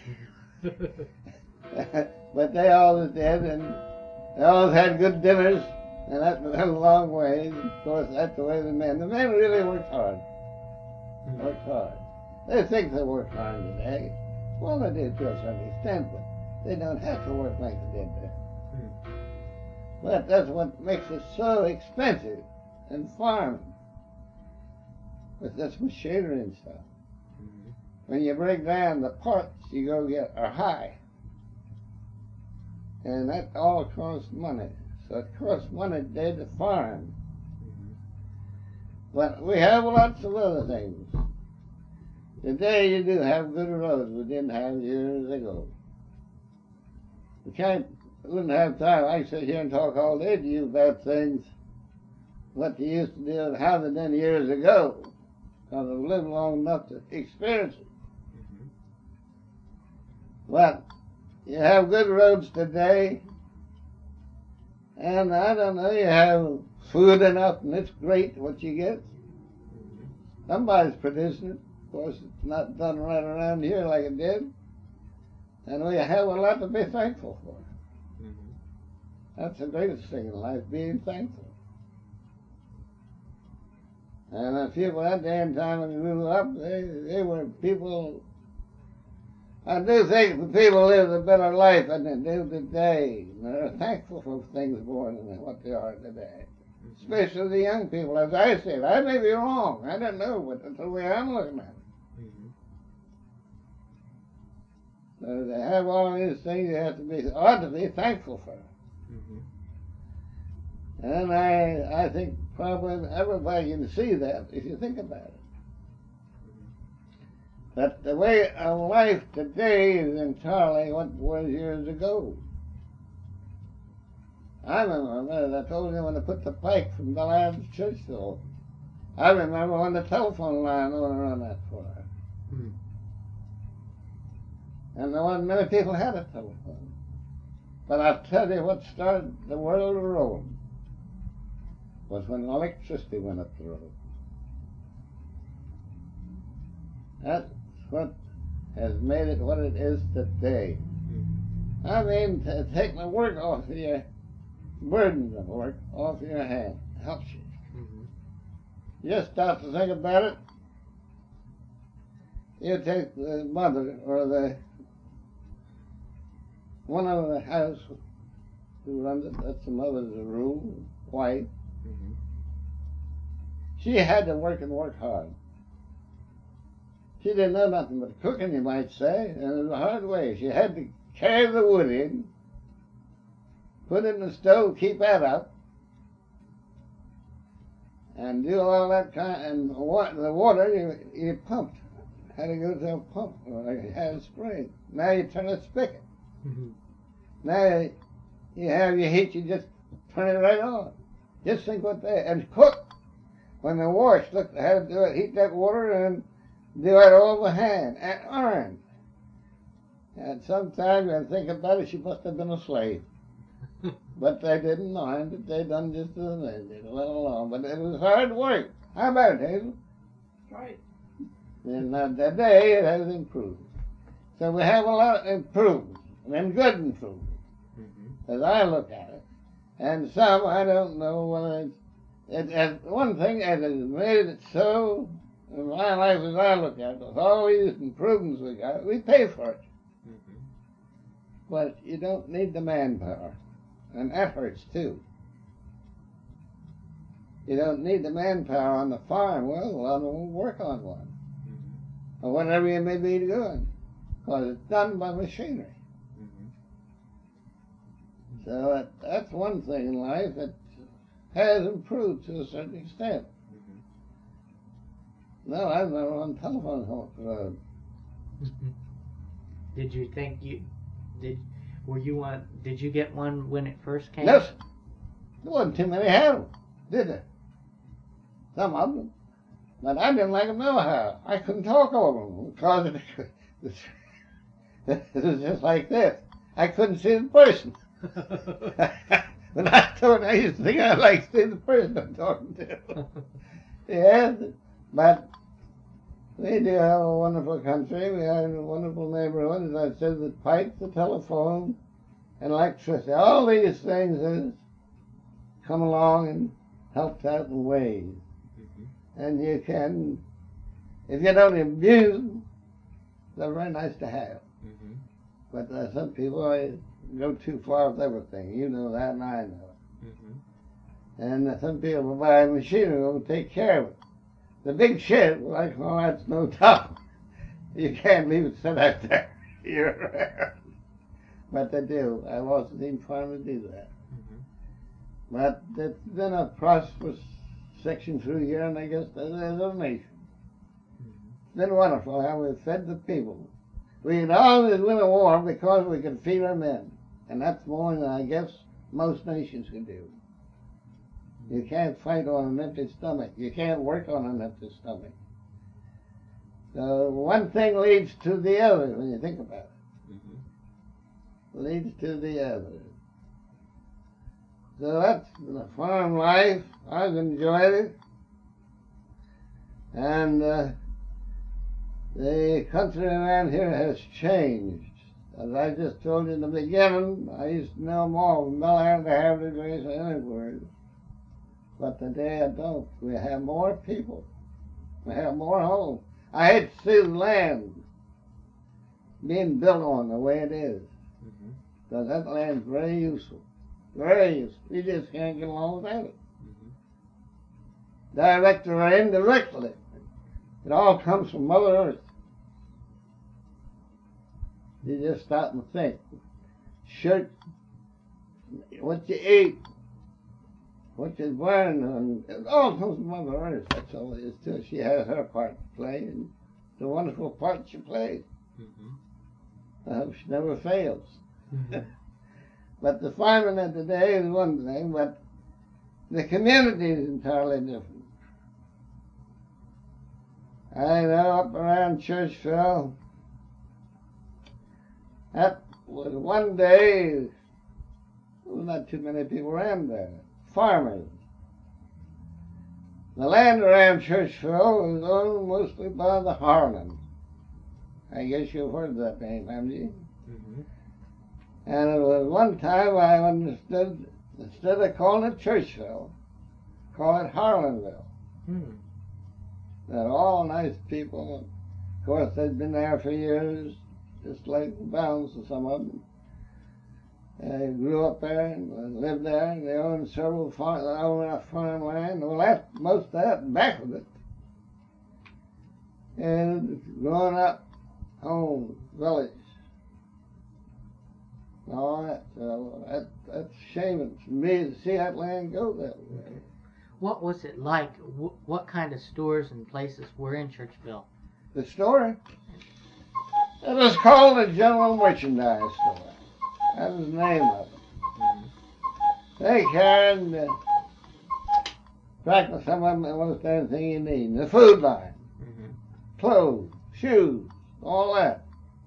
Speaker 2: But they always did, and they always had good dinners, and that went a long way. Of course, that's the way the men, the men really worked hard. Worked hard. They think they work hard today. Well, they do to a certain extent, but they don't have to work like they did then. But that's what makes it so expensive in farming, with this machinery and stuff. Mm-hmm. When you break down the parts you go get are high, and that all costs money. So it costs money today to farm. Mm-hmm. But we have lots of other things. Today you do have good roads we didn't have years ago. We can't, we wouldn't have time. I sit here and talk all day to you about things, what they used to do and how they done years ago, because I've lived long enough to experience it. Mm-hmm. But you have good roads today, and I don't know, you have food enough, and it's great what you get. Mm-hmm. Somebody's producing it. Of course, it's not done right around here like it did. And we have a lot to be thankful for. Mm-hmm. That's the greatest thing in life, being thankful. And the people that day and time when we grew up, they, they were people, I do think the people lived a better life than they do today. And they're thankful for things more than what they are today. Mm-hmm. Especially the young people, as I said. I may be wrong, I don't know, but that's the way I'm looking at it. Uh, they have all these things you have to be, ought to be thankful for. Mm-hmm. And I, I think probably everybody can see that if you think about it. Mm-hmm. But the way of life today is entirely what was years ago. I remember, I told you when I put the pike from the land to Churchville, I remember when the telephone line only run that far. Mm-hmm. And there wasn't many people had a telephone. But I'll tell you what started the world rolling was when electricity went up the road. That's what has made it what it is today. Mm-hmm. I mean, to take the work off of your, burden of work off your hand helps you. Mm-hmm. Just stop to think about it. You take the mother or the one of the house who runs it, that's the mother's rule, wife. Mm-hmm. She had to work and work hard. She didn't know nothing but cooking, you might say, and it was a hard way. She had to carry the wood in, put it in the stove, keep that up, and do all that kind, and the water you, you pumped. Had to go to a pump, or you had a spring. Now you turn a spigot. Mm-hmm. Now you have your heat, you just turn it right on. Just think what they, and cook. When they wash, look, they had to do it, heat that water and do it all by hand and iron. And sometimes when I think about it, she must have been a slave. But they didn't mind it, they done just as they did, let alone. But it was hard work. How about it, Hazel?
Speaker 1: Right.
Speaker 2: And uh, today it has improved. So we have a lot improved, and good improvement, mm-hmm. as I look at it. And some, I don't know whether it's, it, it, one thing that has made it so, in my life as I look at it, with all these improvements we got, we pay for it. Mm-hmm. But you don't need the manpower, and that hurts too. You don't need the manpower on the farm. Well, a lot of them won't work on one. Or whatever you may be doing, because it's done by machinery. Mm-hmm. So that, that's one thing in life that has improved to a certain extent. Mm-hmm. No, I've never on telephone home road.
Speaker 1: Did you think you did? Were you one? Did you get one when it first came?
Speaker 2: Yes. There wasn't too many had them, did there? Some of them. But I didn't like them no how. I couldn't talk over them because it, it was just like this. I couldn't see the person. But I thought I used to think I'd like to see the person I'm talking to. Yes, but we do have a wonderful country. We have a wonderful neighborhood. As I said, the pipes, the telephone, and electricity. All these things has come along and helped out in ways. Mm-hmm. And you can, if you don't abuse them, they're very nice to have. Mm-hmm. But uh, some people uh, go too far with everything. You know that, and I know it. Mm-hmm. And uh, some people will buy a machine and will take care of it. The big shit, like, well, that's no top. You can't leave it sit out there. You're But they do. I've also seen farmers do that. Mm-hmm. But it's been a prosperous section through here, and I guess as a nation. Mm-hmm. It's been wonderful how we've fed the people. We had always win a war because we could feed our men. And that's more than I guess most nations can do. You can't fight on an empty stomach. You can't work on an empty stomach. So one thing leads to the other when you think about it. Mm-hmm. Leads to the other. So that's the farm life. I've enjoyed it. And uh, the country around here has changed. As I just told you in the beginning, I used to know more of Bel Air to have the grace of any word. But today I don't. We have more people. We have more homes. I hate to see the land being built on the way it is. Mm-hmm. Because that land's very useful. Very useful. We just can't get along without it. Mm-hmm. Directly or indirectly. It all comes from Mother Earth. You just stop and think. Shirt, what you eat, what you burn, and it all comes from Mother Earth. That's all it is to it. She has her part to play, and it's a wonderful part she plays. Mm-hmm. I hope she never fails. Mm-hmm. But the farming of today is one thing, but the community is entirely different. I know up around Churchville, that was one day, well, not too many people around there. Farmers. The land around Churchville was owned mostly by the Harlan. I guess you've heard that name, haven't you? Mm-hmm. And it was one time I understood, instead of calling it Churchville, call it Harlanville. Mm-hmm. They're all nice people. Of course, they'd been there for years, just like the Bounds of some of them. They grew up there and lived there, and they owned several farm, they owned that farmland. Well, that, most of that, back of it. And growing up, home, village, and all that. So that, that's shaming for me to see that land go that way.
Speaker 1: What was it like? What kind of stores and places were in Churchville?
Speaker 2: The store? It was called a general merchandise store. That was the name of it. Mm-hmm. They carried, uh, practically some of them, almost anything you need. The food line, mm-hmm. Clothes, shoes, all that.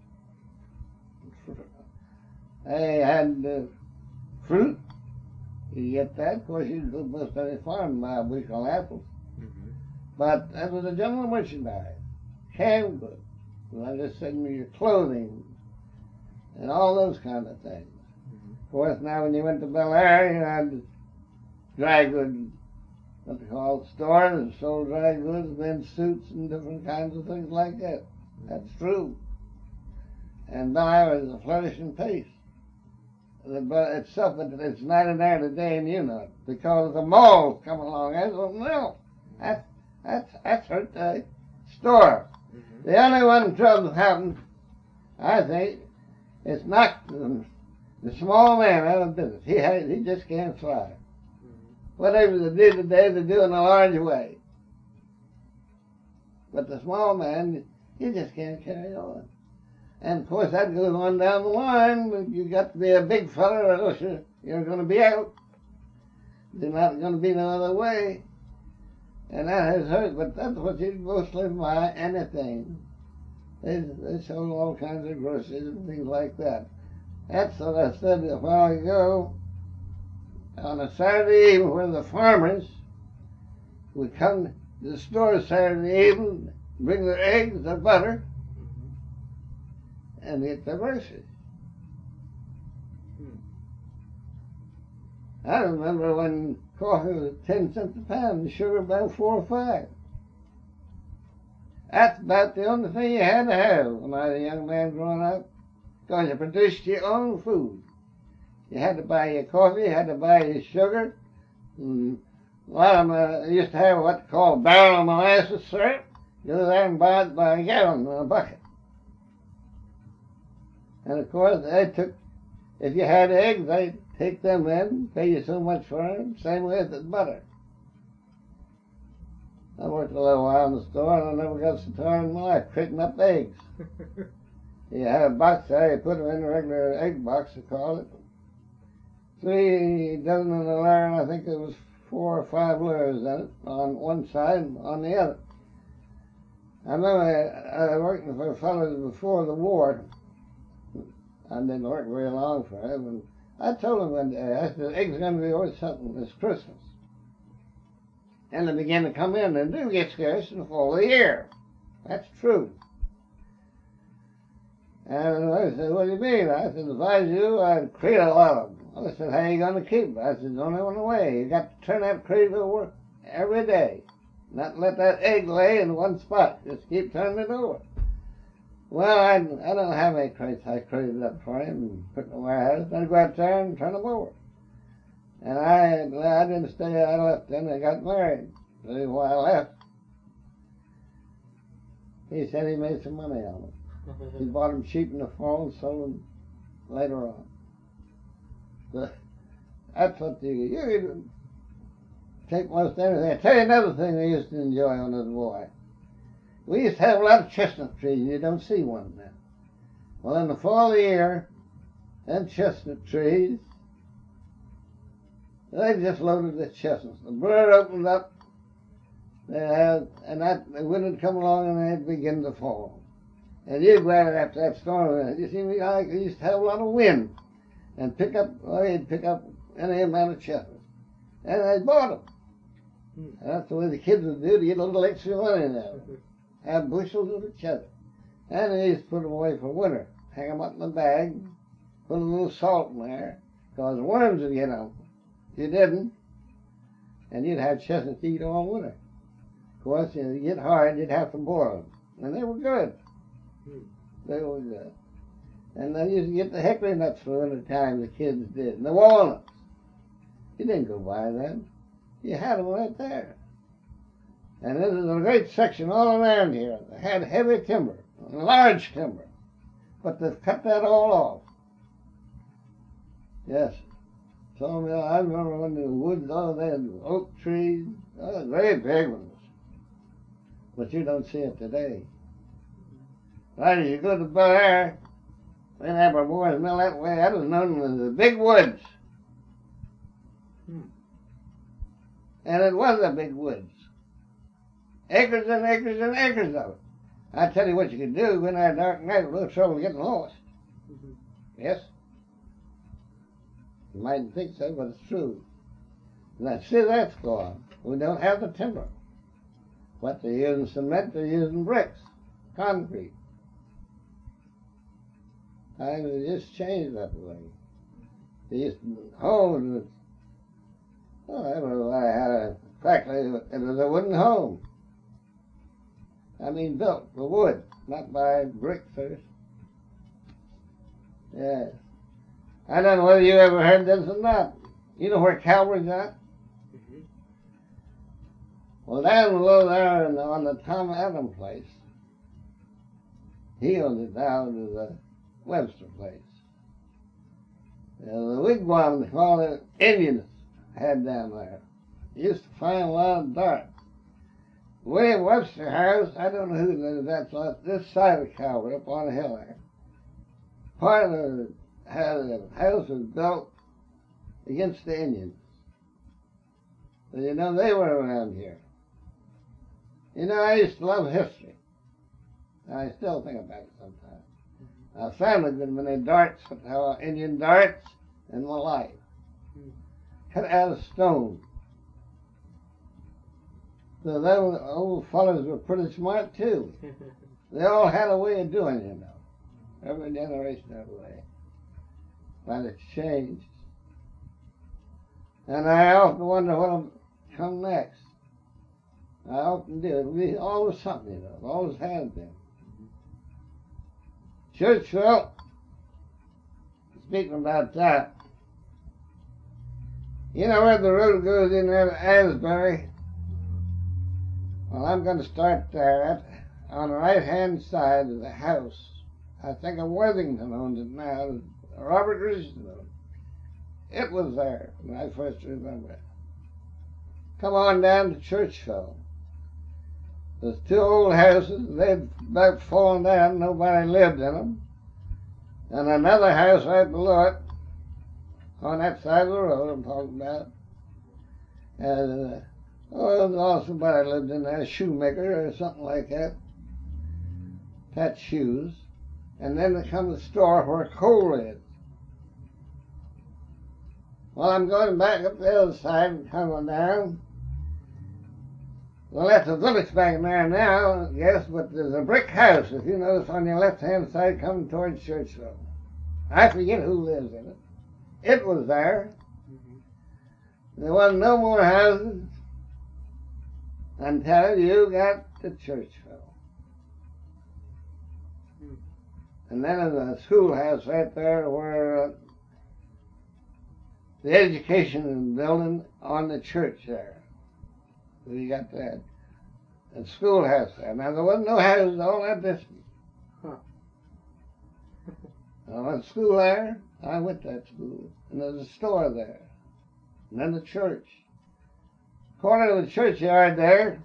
Speaker 2: They had uh, fruit. You get that. Of course, you go most any farm buy a bushel of apples. Mm-hmm. But that was a general merchandise. Canned goods. Like I just said, your clothing and all those kind of things. Mm-hmm. Of course, now when you went to Bel Air, you had dry goods, what they call stores, and sold dry goods, men's suits, and different kinds of things like that. Mm-hmm. That's true. And Bel Air is a flourishing place. But itself, but it's not in there today, and you know it, because the malls come along. That's something else. That's that's that's hurt the store. Mm-hmm. The only one trouble happens, I think, is not the, the small man out of business. He has, he just can't thrive. Mm-hmm. Whatever they do today, they do in a large way. But the small man, he just can't carry on. And, of course, that goes on down the line, but you got to be a big fella or else you're, you're going to be out. There's not going to be no other way. And that has hurt, but that's what you mostly buy, anything. They, they sell all kinds of groceries and things like that. That's what I said a while ago. on a Saturday evening where the farmers would come to the store Saturday evening, bring their eggs, their butter, and get their groceries. I remember when coffee was ten cents a pound and sugar about four or five. That's about the only thing you had to have when I was a young man growing up, because you produced your own food. You had to buy your coffee, you had to buy your sugar. And a lot of them uh, used to have what's called barrel of molasses syrup. You go there and buy it by a gallon in a bucket. And of course, they took, if you had eggs, they'd take them in, pay you so much for them, same way with the butter. I worked a little while in the store, and I never got so tired in my life crating up eggs. You had a box there, you put them in a regular egg box, they call it. Three dozen in a layer, and I think there was four or five layers in it, on one side and on the other. I remember I, I worked for fellows before the war. I didn't work very long for him, and I told him one day, I said, eggs are going to be worth something this Christmas. And they began to come in, and do get scarce in the fall of the year. That's true. And I said, what do you mean? I said, if I was you, I'd create a lot of them. Well, they said, how are you going to keep them? I said, there's only one way. You got to turn that crate over every day. Not let that egg lay in one spot. Just keep turning it over. Well, I, I don't have any crates. I crated up for him and put them in the warehouse. Then I'd go out there and turn them over. And I, I didn't stay. I left then. I got married. So while I left, he said he made some money on them. He bought them cheap in the fall and sold them later on. So that's what you, you can take most anything. I'll tell you another thing I used to enjoy when I was a boy. We used to have a lot of chestnut trees, and you don't see one now. Well, in the fall of the year, them chestnut trees, they just loaded with chestnuts. The bird opened up, they had, and that the wind would come along and they'd begin to fall. And you'd go out after that storm. You see, we I used to have a lot of wind, and pick up, well, you'd pick up any amount of chestnuts, and they bought them. Hmm. That's the way the kids would do to get a little extra money now. Have bushels of chestnuts, and they used to put them away for winter. Hang them up in the bag, put a little salt in there, because worms would get on them. If you didn't, and you'd have chestnuts to eat all winter. Of course, if you get hard, you'd have to boil them, and they were good. Hmm. They were good. And they used to get the hickory nuts for winter time, the kids did, and the walnuts. You didn't go buy them. You had them right there. And this is a great section all around here. They had heavy timber, large timber, but they've cut that all off. Yes. So I remember when the woods, oh, they had oak trees, oh, very big ones. But you don't see it today. Right, you go to Bel Air, we didn't have our boys mill that way. That was known as the big woods. Hmm. And it was a big woods. Acres and acres and acres of it. I tell you what you could do when I dark night, a little trouble getting lost. Mm-hmm. Yes? You mightn't think so, but it's true. Now, see, that's gone. We don't have the timber. What they're using cement, they're using bricks, concrete. I mean, it just changed that way. They used to homes. Oh, I remember I had a factory. It was a wooden home. I mean, built for wood, not by brick first. Yes. I don't know whether you ever heard this or not. You know where Calvary's at? Mm-hmm. Well, down below there on the Tom Adams place, he owns it down to the Webster place. Uh, the wigwam, they call it, Indians had down there. You used to find a lot of dark. William Webster House, I don't know who lives that's on this side of Calvary, up on the hill there. Part of the, how the house was built against the Indians. So, you know, they were around here. You know, I used to love history. I still think about it sometimes. Our family did many darts, Indian darts, and the like. cut out of stone. So those old fellows were pretty smart too. They all had a way of doing it, you know. Every generation had a way. But it's changed. And I often wonder what'll come next. I often do. It'll be always something, you know. It always has been. Churchville, speaking about that, you know where the road goes in there to Asbury? Well, I'm going to start there at, on the right-hand side of the house. I think of Worthington owns it now. Robert Richardson owned it. It was there when I first remember it. Come on down to Churchville. There's two old houses. They'd about fallen down. Nobody lived in them. And another house right below it, on that side of the road I'm talking about. And, uh, oh, there was also somebody lived in there, a shoemaker or something like that. Pat shoes. And then there comes the store where coal is. Well, I'm going back up the other side and coming down. Well, that's a village back there now, yes, but there's a brick house, if you notice, on your left-hand side coming towards Churchville. I forget who lives in it. It was there. Mm-hmm. There wasn't no more houses until you got to Churchville. Mm. And then there's a schoolhouse right there where uh, the education building on the church there. So you got that. A schoolhouse there. Now, there wasn't no houses all that distance. Huh. I went to school there. I went to that school. And there's a store there. And then the church. Corner of the churchyard there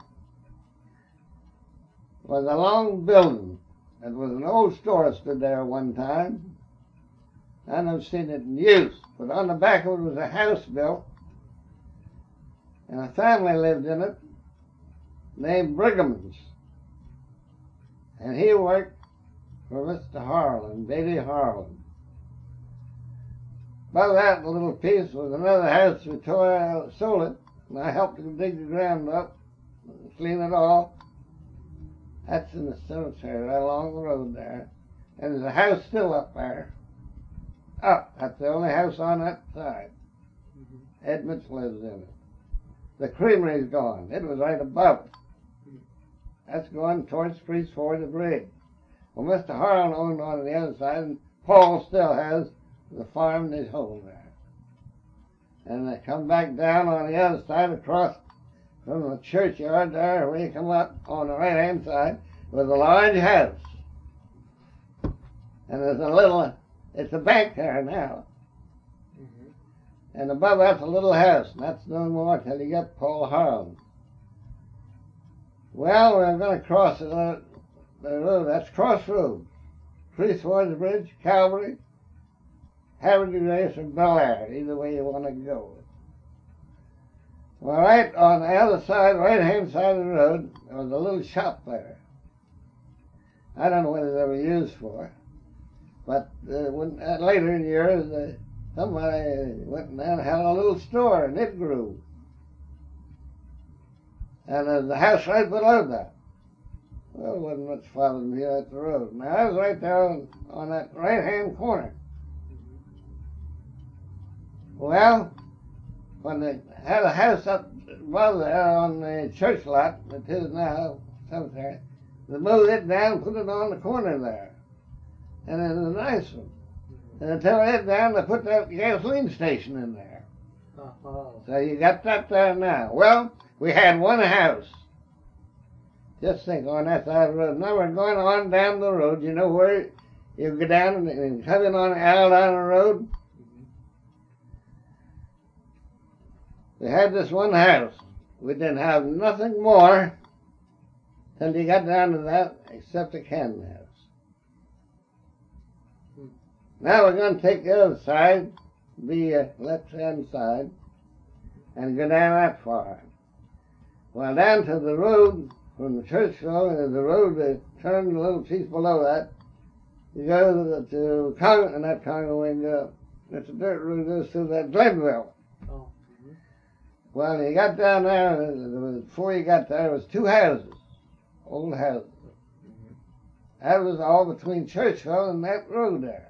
Speaker 2: was a long building. It was an old store stood there one time. I never seen it in use. But on the back of it was a house built. And a family lived in it named Brigham's. And he worked for Mister Harlan, Davy Harlan. Above that little piece was another house we tore out, sold it, and I helped him dig the ground up, and clean it off. That's in the cemetery right along the road there. And there's a house still up there. Up, that's the only house on that side. Mm-hmm. Ed Mitchell lives in it. The creamery's gone. It was right above it. That's going towards Priest Ford, the bridge. Well, Mister Harlan owned on the other side, and Paul still has the farm and his home there. And they come back down on the other side across from the churchyard there, where you come up on the right-hand side, with a large house. And there's a little, it's a bank there now. And above that's a little house, and that's no more till you get Paul Harlan. Well, we're going to cross the, the road. That's Crossroads. Priest Ford's Bridge, Calvary, Havre Grace, or Bel Air, either way you want to go. Well, right on the other side, right-hand side of the road, there was a little shop there. I don't know what it ever used for, but uh, when, uh, later in years, uh, somebody went and had a little store, and it grew. And there's the house right below that. Well, it wasn't much farther than here at the road. Now, I was right there on, on that right-hand corner. Well, when they had a house up above there on the church lot, it is now cemetery, they moved it down and put it on the corner there. And it was a nice one. And they tore it down, they put that gasoline station in there. Uh-huh. So you got that there now. Well, we had one house. Just think, on that side of the road. Now we're going on down the road. You know where you go down and, and come in on the aisle down the road? Mm-hmm. We had this one house. We didn't have nothing more till you got down to that except a cannon house. Now we're going to take the other side, the uh, left-hand side, and go down that far. Well, down to the road from the Churchville, and the road that turned a little piece below that, you go to, the, to Congo, and not Congo, and uh, it's a dirt road that goes through that Glenville. Oh. Well, you got down there, before you got there, there was two houses, old houses. That was all between Churchville and that road there.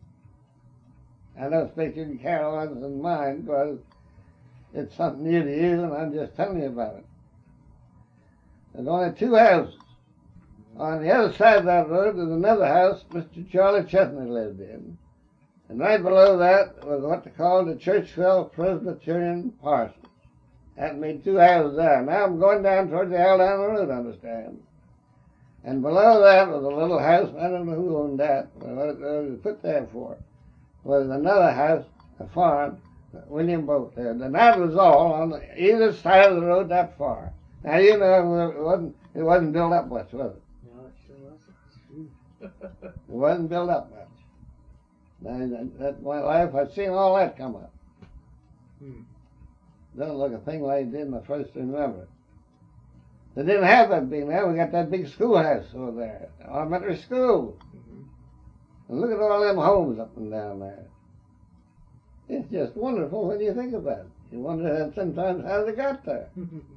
Speaker 2: I don't speak in Caroline's and mine because it's something new to you, and I'm just telling you about it. There's only two houses. On the other side of that road was another house Mister Charlie Chesney lived in. And right below that was what they called the Churchville Presbyterian Parsonage. That made two houses there. Now I'm going down towards the hell down the road, understand? And below that was a little house. I don't know who owned that, or what it was put there for. Was another house, a farm, William Boat there. And that was all on the, either side of the road that far. Now, you know, it wasn't, it wasn't built up much, was it?
Speaker 1: No, it sure wasn't.
Speaker 2: It wasn't built up much. Now, that, that my life, I've seen all that come up.
Speaker 1: Hmm.
Speaker 2: Doesn't look a thing like it did when I first remember it. They didn't have that being there. We got that big schoolhouse over there, elementary school.
Speaker 1: Mm-hmm.
Speaker 2: And look at all them homes up and down there. It's just wonderful when you think about it. You wonder sometimes how they got there.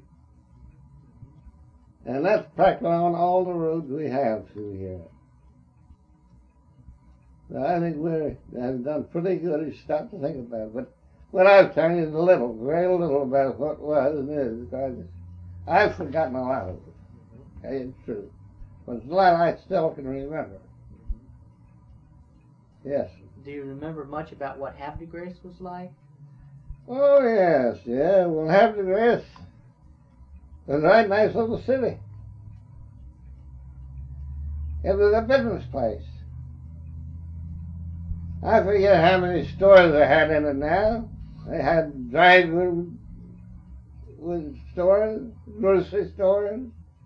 Speaker 2: And that's practically on all the roads we have through here. So I think we're have done pretty good if you stop to think about it. But what I've telling you is a little, very little about what was and is, because I've forgotten a lot of it. Tell you the truth. But it's a lot I still can remember. Yes.
Speaker 1: Do you remember much about what Havre de Grace was like?
Speaker 2: Oh, yes, yeah. Well, Havre de Grace was a right nice little city. It was a business place. I forget how many stores they had in it now. They had dry goods stores, grocery stores,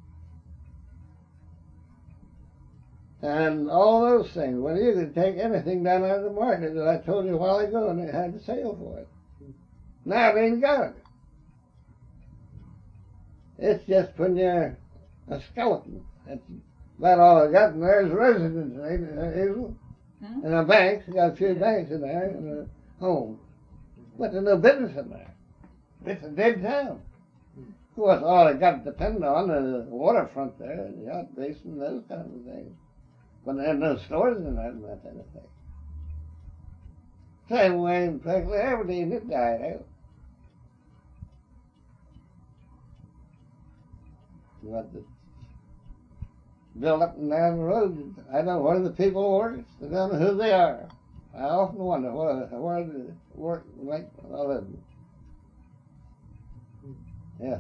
Speaker 2: and all those things. Well, you could take anything down out of the market that I told you a while ago, and they had a sale for it. Now they ain't got it. It's just putting you a skeleton. That's about all they got, and there's residents, Hazel. Hmm? And a bank, they got a few banks in there, and a home. But there's no business in there. It's a dead town. Of course, all they got to depend on is the waterfront there, the yacht basin, those kinds of things. But there's no stores in that and that kind of thing. Same way in practically everything that died out. But the built up and down the road, I don't know where the people work. I don't know who they are. I often wonder where, where they work like a living. Yes.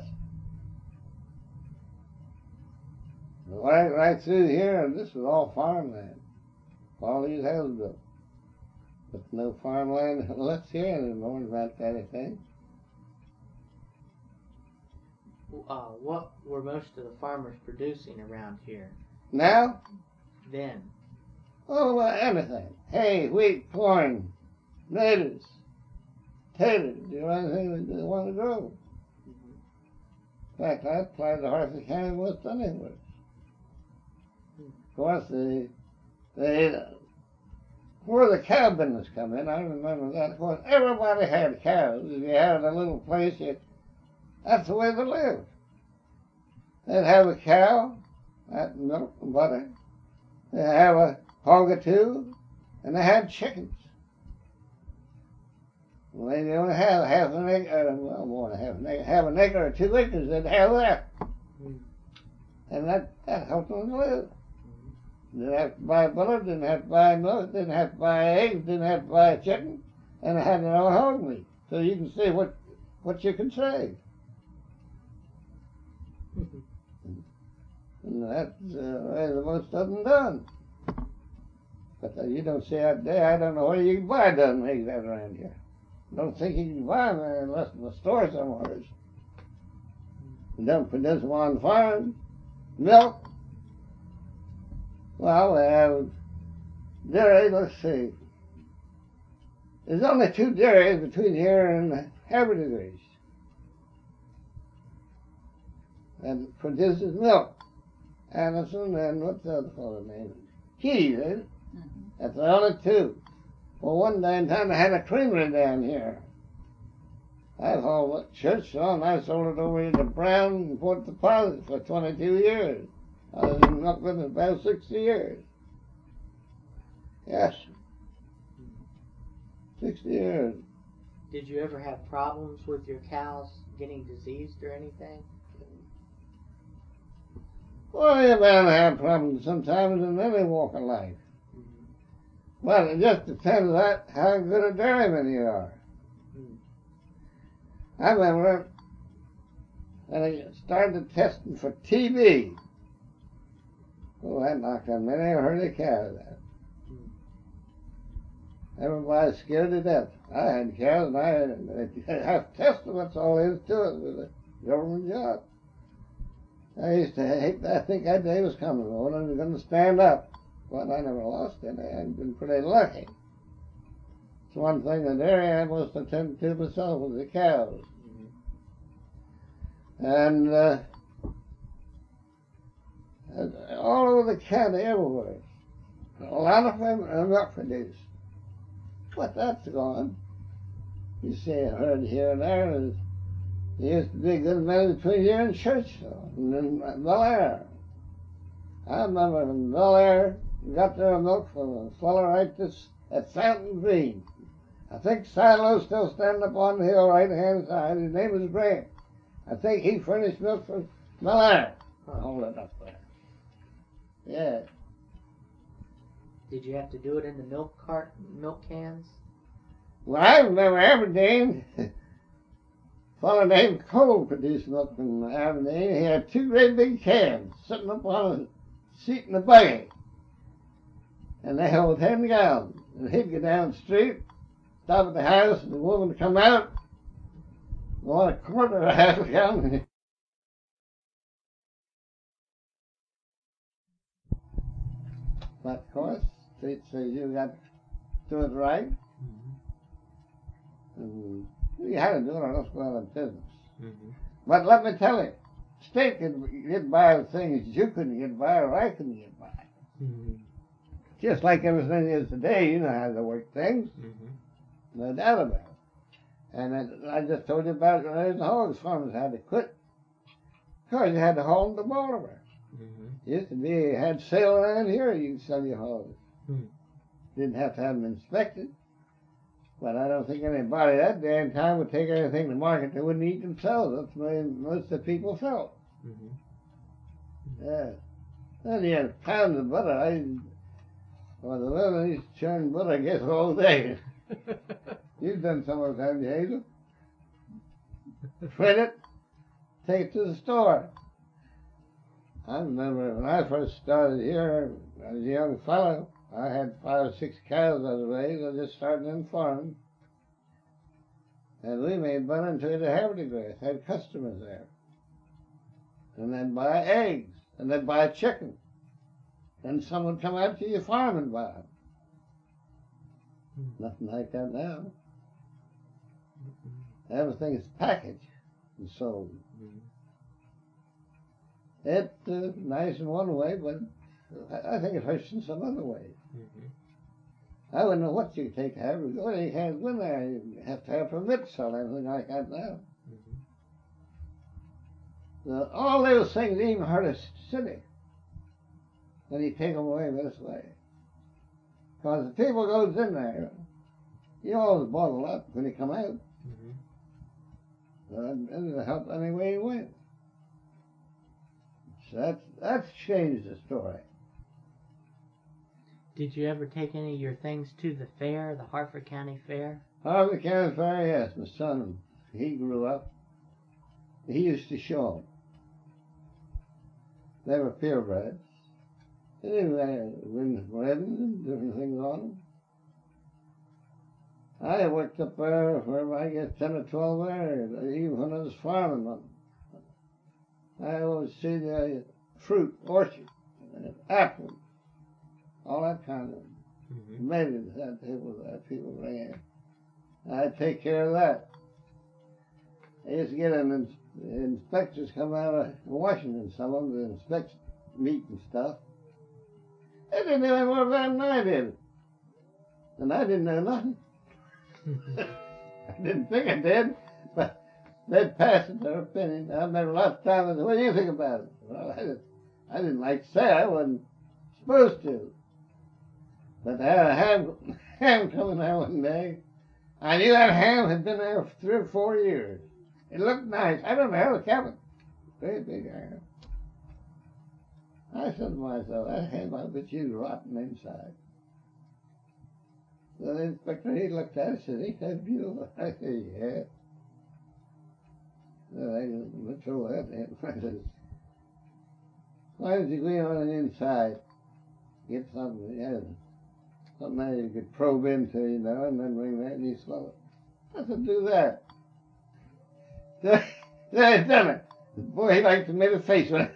Speaker 2: Right, right through here, this is all farmland. All these houses built. But no farmland left here anymore about anything.
Speaker 1: Uh, what were most of the farmers producing around here?
Speaker 2: Now?
Speaker 1: Then?
Speaker 2: Oh, uh, anything. Hay, wheat, corn, natives, potatoes, you know, anything they want to grow. Mm-hmm. In fact, I applied to Harford County most anywhere. Of course, the, the, where the cow business come in, I remember that. Of course, everybody had cows. If you had a little place, you, that's the way they lived. They'd have a cow, that milk and butter. They'd have a hog or two, and they had chickens. Well, they only have half an acre, uh, well, more than half an acre, half an acre or two acres, they'd have that. Mm. And that, that helped them live. Didn't have to buy butter, didn't have to buy milk, didn't have to buy eggs, didn't have to buy a chicken, and they had their own hog meat. So you can see what, what you can save. And that's uh, way the most of them done. But uh, you don't see that there. I don't know where you can buy a dozen eggs out around here. I don't think you can buy them unless in the store somewhere. You don't produce them on the farm. Milk. Well, they have dairy, let's see. There's only two dairies between here and Havre de Grace. And produces milk. Anderson and what's the other fellow name? Keys, eh? Mm-hmm. That's the only two. Well, one day in time they had a creamery down here. I've hauled it church on. I sold it over to Brown and Port Deposit for twenty-two years. I was in Milkman about sixty years. Yes. sixty years.
Speaker 1: Did you ever have problems with your cows getting diseased or anything?
Speaker 2: Well, you're bound to have problems sometimes in any walk of life.
Speaker 1: Mm-hmm.
Speaker 2: Well, it just depends on how good a dairyman you are.
Speaker 1: Mm.
Speaker 2: I remember when I started testing for T B. Oh, that knocked on many a herd of cows out.
Speaker 1: Mm.
Speaker 2: Everybody's scared to death. I had cows, and I had, I have to test them. That's all there is to it. It was a government job. I used to hate. I think that day was coming. I wasn't going to stand up. But I never lost any. I've been pretty lucky. It's one thing the dairy I must attend to myself was the cows. Mm-hmm. And uh, all over the county, everywhere. A lot of them are milk produced. But that's gone. You see a herd here and there. And there used to be a good many between here and Churchville and then Bel Air. I remember when Bel Air got their milk from a fellow right this at Fountain Green. I think Silo's still standing up on the hill right hand side. His name is Grant. I think he furnished milk for Bel Air. I'll hold it up there. Yeah.
Speaker 1: Did you have to do it in the milk cart, milk cans?
Speaker 2: Well, I remember Aberdeen. A fellow named Cole produced milk from Aberdeen. He had two great big cans sitting up on a seat in the buggy. And they held ten gallons. And he'd go down the street, stop at the house, and the woman would come out, want a quarter or a half a gallon. But of course, Street says you got to do it right. Mm-hmm. And you had to do it or else go out of business. Mm-hmm. But let me tell you, State could get by with things you couldn't get by or I couldn't get by. Mm-hmm. Just like everything is today, you know how to work things. Mm-hmm. No doubt about it. And it, I just told you about it when I was in hogs. Farmers had to quit. Of course, you had to haul them to Baltimore. Mm-hmm. Used to be, you had sale around here, you could sell your hogs. Mm-hmm. Didn't have to have them inspected. But I don't think anybody that day and time would take anything to market they wouldn't eat themselves. That's the way most of the people felt. Mm-hmm. Yeah. Then you had pounds of butter. I Well, the women used to churn butter, I guess, all day. You've done some of those, haven't you, Hazel? Print it, take it to the store. I remember when I first started here, I was a young fellow. I had five or six cows I was raised. I was just starting in farming. And we made butter into the Haverty Grass. Had customers there. And they'd buy eggs. And they'd buy chicken. Then someone would come out to your farm and buy them. Mm-hmm. Nothing like that now. Mm-hmm. Everything is packaged and sold. Mm-hmm. It's uh, nice in one way, but I, I think it hurts in some other ways. Mm-hmm. I wouldn't know what you take to have. Well, you can't go in there. You have to have permits or anything like that now. Mm-hmm. Now, all those things even hurt a city. And you take them away this way. Because the people goes in there, you always bottle up when you come out. Mm-hmm. And it'll help any way you went. So that's, that's changed the story.
Speaker 1: Did you ever take any of your things to the fair, the Harford County Fair?
Speaker 2: Harford County Fair, yes. My son, he grew up. He used to show them. They were purebreds. They didn't have ribbons and different things on them. I worked up there for, I guess, ten or twelve years, even when I was farming them. I always see the fruit, orchard, apples, all that kind of mm-hmm. tomatoes that people, that people bring in. I'd take care of that. I used to get an ins- inspectors come out of Washington, some of them to inspect meat and stuff. They didn't know any more about it than I did. And I didn't know nothing. I didn't think I did, but they'd pass it their opinion. I've never lost time. And what do you think about it? Well, I didn't, I didn't like to say I wasn't supposed to. But they had a ham, ham coming there one day. I knew that ham had been there for three or four years. It looked nice. I don't know how to kept it. Very big ham. I said to myself, that ham, I bet you rotten inside. So the inspector, he looked at it and said, ain't that beautiful? I said, yeah. So I looked over at him. I said, why don't you go on the inside? Get something, yeah, something that you could probe into, you know, and then bring that and you swallow it. I said, do that. So, so I done it. Boy, he liked to make a face with it.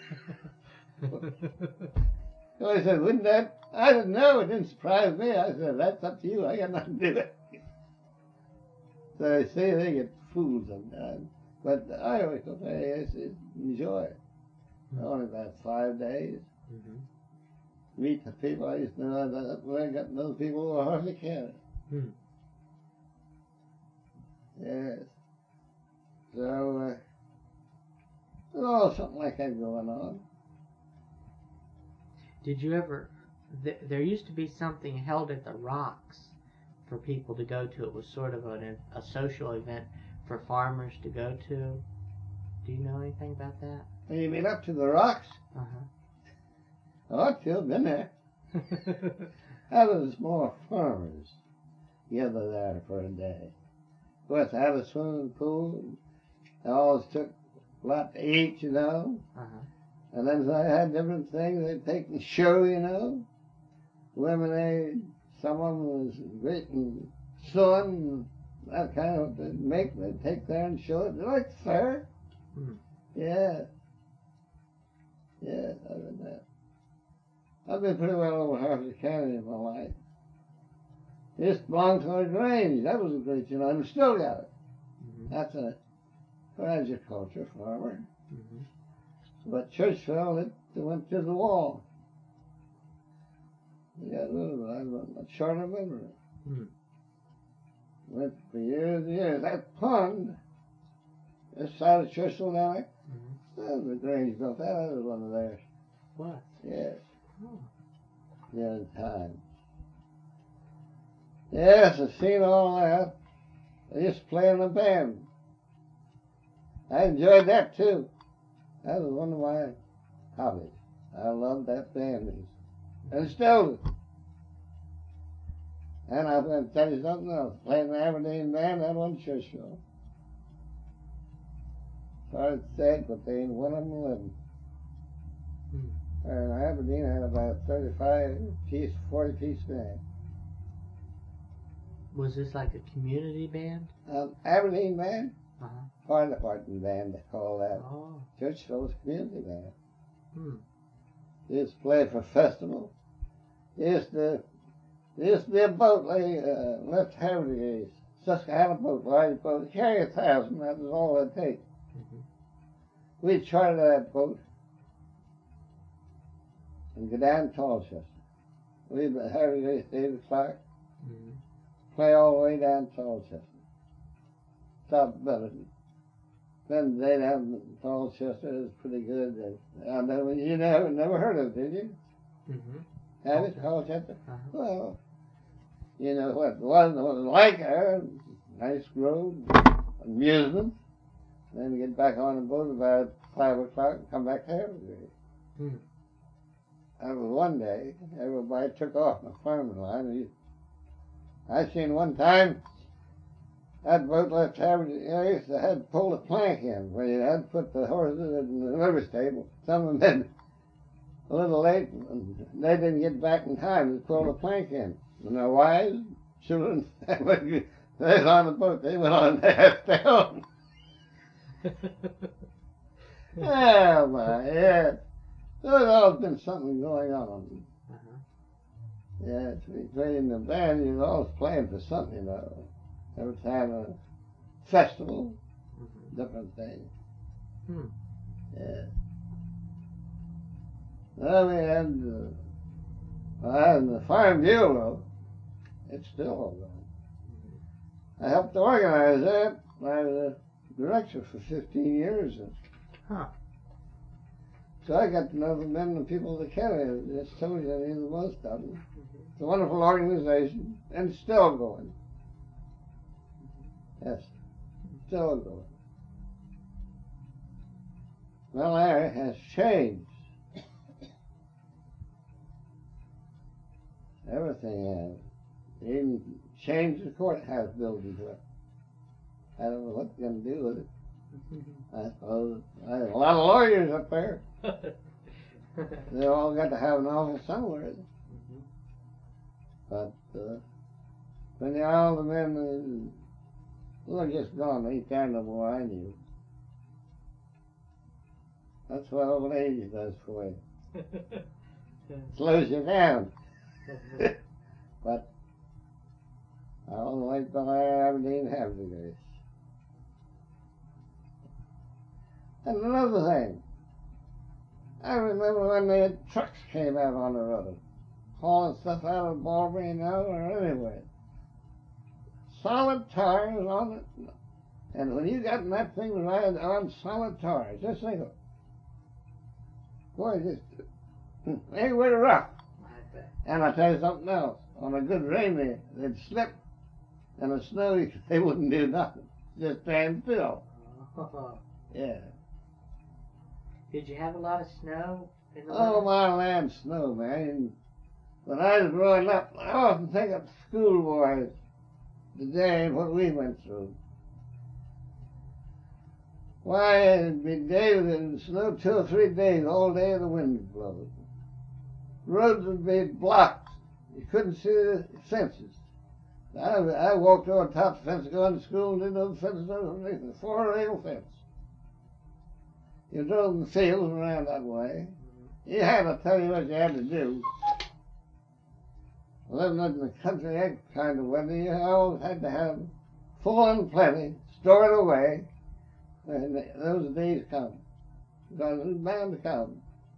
Speaker 2: So I said, wouldn't that? I didn't know. It didn't surprise me. I said, that's up to you. I got nothing to do with it. So I say they get fooled sometimes. But I always thought, hey, it's, it's enjoy it. Mm-hmm. Only about five days. Mm-hmm. Meet the people I used to know. I got those people who are hardly counted. Mm-hmm. Yes. So, uh, there's all something like that going on.
Speaker 1: Did you ever, th- there used to be something held at the Rocks for people to go to. It was sort of an, a social event for farmers to go to. Do you know anything about that?
Speaker 2: You mean up to the Rocks?
Speaker 1: Uh-huh.
Speaker 2: Oh, I've still been there. How does more farmers gather there for a day? Of course, I had a swimming pool. They always took a lot to eat, you know. Uh-huh. And then so I had different things. They'd take and show, you know. Lemonade. Someone was great and sewing, that kind of they'd make. They'd take there and show it. They like fair. Mm. Yeah. Yeah, other than that. I've been pretty well over half the county in my life. This belonged to the Grange. That was a great, you know, and we still got it. Mm-hmm. That's a for agriculture farmer. Mm-hmm. But Churchville, it, it went to the wall. We got rid of it. I don't short of memory. Mm-hmm. Went for years and years. That pond, this side of Churchville now, mm-hmm. that was the Grange built that. That was one of theirs.
Speaker 1: What?
Speaker 2: Yes.
Speaker 1: Oh.
Speaker 2: The other time. Yes, I've seen all that. I used to play in a band. I enjoyed that too. That was one of my hobbies. I loved that band. And still do. And I'm going to tell you something else. Playing in the Aberdeen band, that wasn't Churchville. Sorry to say, but they ain't one of them living. Hmm. And Aberdeen had about a thirty-five piece, forty piece band.
Speaker 1: Was this like a community band?
Speaker 2: Um, Aberdeen band?
Speaker 1: Uh-huh.
Speaker 2: Fire department band, they call that.
Speaker 1: Oh.
Speaker 2: Churchville's community band.
Speaker 1: Hmm.
Speaker 2: They used to play for festivals. They used to, there used to be a boat they uh, left Havertys, Susquehanna boat, large boat, carry a thousand, that was all it'd take. Mm-hmm. We'd charter that boat and go down to Tallchester. We'd be at Havertys at eight o'clock, mm-hmm. play all the way down to Tallchester. Top better. Then they down in Tallchester is pretty good. I never, you never, never heard of it, did you? Mm-hmm. Have it, Tallchester? Uh-huh. Well, you know what? It wasn't what it was like there. Nice road, amusement. Then get back on the boat about five o'clock and come back to Havertys. Hmm. That was one day. Everybody took off my farming line. I seen one time. That boat left Havertys. You know, they used to have to pull the plank in where you had to put the horses in the river stable. Some of them been a little late, and they didn't get back in time to pull the plank in. And their wives, children, they was on the boat. They went on there to stay home. Oh, my, yeah. So there's always been something going on. Uh-huh. Yeah, we played in the band. You're always playing for something, you know. Every time a festival, mm-hmm. different things. Hmm. Yeah. Well, we had, uh, I had the Farm Bureau. It's still all going. I helped organize that. I was a director for fifteen years.
Speaker 1: Huh.
Speaker 2: So I got to know the men and people that carry it. I just told you I knew the most of them. It's a wonderful organization, and still going. Yes, still going. Well, Larry has changed. Everything has. Even changed the courthouse building to it. I don't know what they're going to do with it. I suppose I have a lot of lawyers up there. They all got to have an office somewhere. But uh, when they're all the men, uh, they're just gone. They ain't there no more, I knew. That's what old age does for you. Slows you down. But I don't like the way Aberdeen have the days. And another thing, I remember when the trucks came out on the road, hauling stuff out of Barbary now or anywhere. Solid tires on it. And when you got in that thing to ride on solid tires, just think of it. Boy, just anywhere rough. And I'll tell you something else. On a good rain day, they'd slip. And the snow, they wouldn't do nothing. Just stand still. Yeah.
Speaker 1: Did you have a lot of snow in the
Speaker 2: Oh,
Speaker 1: winter?
Speaker 2: my land, snow, man. When I was growing up, I often think of schoolboys today and what we went through. Why, it'd be days and snow two or three days, all day the wind would blow. Roads would be blocked. You couldn't see the fences. I, I walked over top of the fence going to school and didn't know the fence was underneath the four-rail fence. You drove in the fields around that way. You had to tell you what you had to do. Living in the country, that kind of weather, you always had to have full and plenty, stored away, and those days come. Because it was bound to come.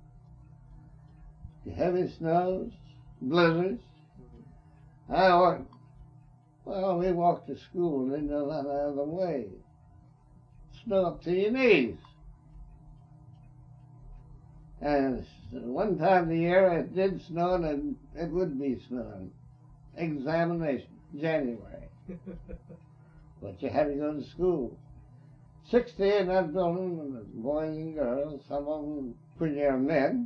Speaker 2: The heavy snows, blizzards. I walked, well, we walked to school and didn't know nothing out of the way. Snow up to your knees. And one time of the year it did snow, and it, it would be snowing. Examination, January. But you had to go to school. Sixty in that building, boys and girls, some of them pretty young men.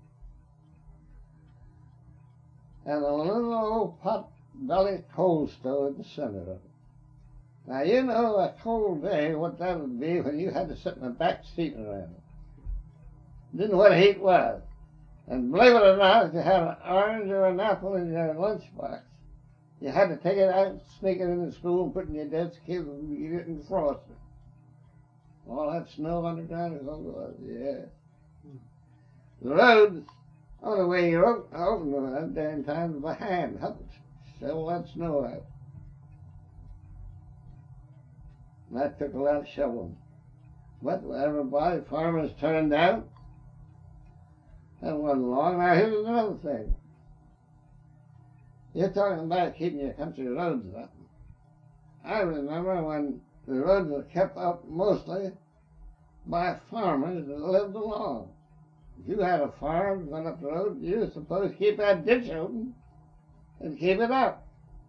Speaker 2: And a little old pot-bellied coal stove at the center of it. Now, you know a cold day, what that would be when you had to sit in the back seat around it. Didn't know what heat was. And believe it or not, if you had an orange or an apple in your lunchbox, you had to take it out, sneak it into school, and put it in your desk, keep it, you didn't frost it. All that snow underground is all it was, yeah. The roads, only way you open, open them that damn time is by hand, help shovel that snow out. And that took a lot of shoveling. But everybody, farmers turned out. That wasn't long. Now, here's another thing. You're talking about keeping your country roads up. I remember when the roads were kept up mostly by farmers that lived along. If you had a farm going up the road, you were supposed to keep that ditch open and keep it up.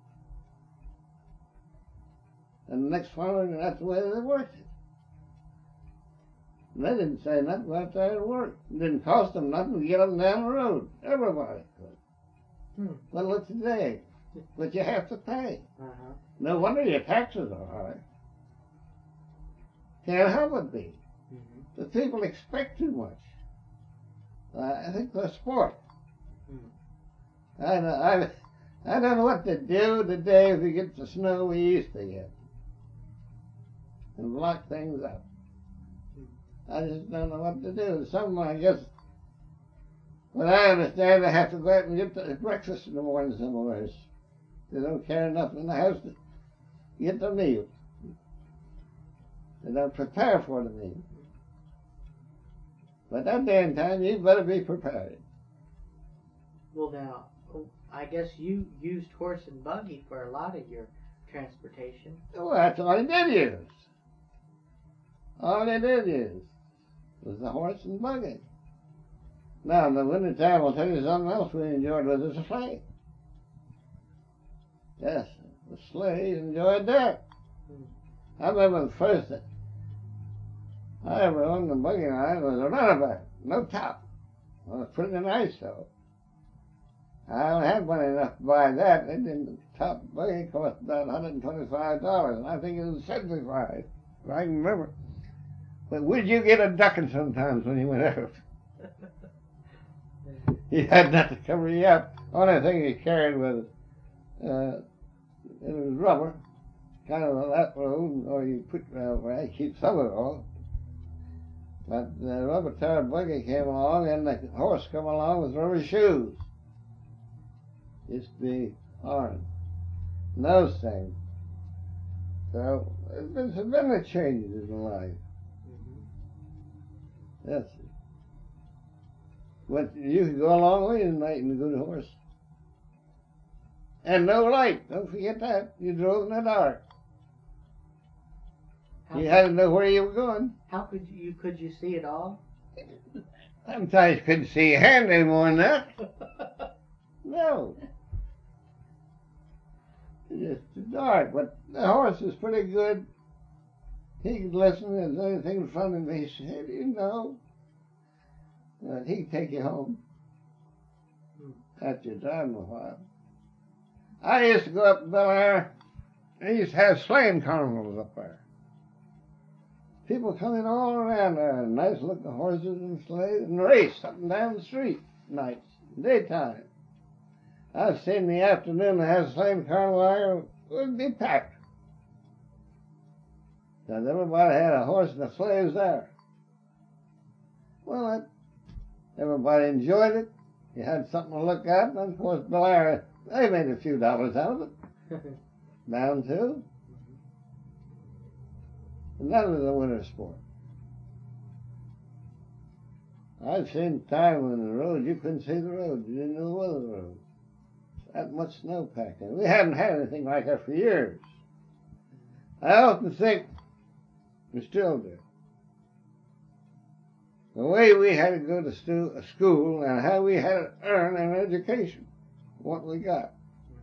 Speaker 2: And the next farmer, that's the way they worked it. And they didn't say nothing about that at work. It didn't cost them nothing to get up and down the road. Everybody could. Hmm. But look today, but you have to pay. Uh-huh. No wonder your taxes are high. Can't help it be. Mm-hmm. The people expect too much. Uh, I think they're sport. Mm. I, I, I don't know what to do today if we get the snow we used to get. And block things up. I just don't know what to do. Some, I guess, what I understand, they have to go out and get the breakfast in the morning somewhere. They don't carry enough in the house to get the meal. They don't prepare for the meal. But that day and time, you better be prepared.
Speaker 1: Well, now, I guess you used horse and buggy for a lot of your transportation.
Speaker 2: Well, that's all I did use. All they did use was the horse and buggy. Now, in the winter time, I'll tell you something else we enjoyed was the sleigh. Yes, the sleigh enjoyed that. I remember the first that I ever owned a buggy ride was a runabout, no top. It was pretty nice, though. I only had money enough to buy that. It didn't, the top buggy cost about one hundred twenty-five dollars, and I think it was seventy-five dollars, if I can remember. But would you get a ducking sometimes when you went out? You had nothing to cover you up. Only thing you carried was, uh, it was rubber, kind of a lap robe, or you put, uh, well, you keep some of it all. But the rubber tired buggy came along, and the horse come along with rubber shoes. Used to be orange. And those things. So, there's been many changes in life. Mm-hmm. Yes. But you could go a long way tonight in a good horse. And no light. Don't forget that. You drove in the dark.
Speaker 1: How
Speaker 2: you had to know where you were going.
Speaker 1: How could you, could you see it all?
Speaker 2: Sometimes you couldn't see your hand any more than that. No. It's just dark, but the horse was pretty good. He could listen if there's anything in front of me. He said, you know, but he could take you home after you're driving a while. I used to go up to Bel Air. They used to have sleighing carnivals up there. People coming all around there, nice looking horses and sleighs, and race up and down the street nights, daytime. I've seen in the afternoon they have sleighing carnival there, it would be packed. Because everybody had a horse and a sleigh was there. Well, it, everybody enjoyed it. You had something to look at, and of course Bel Air, they made a few dollars out of it. Bound to. And that was a winter sport. I've seen time when the road, you couldn't see the road. You didn't know the weather of the road. That much snow packed in. We haven't had anything like that for years. I often think, we still do, the way we had to go to stu- school and how we had to earn an education, what we got.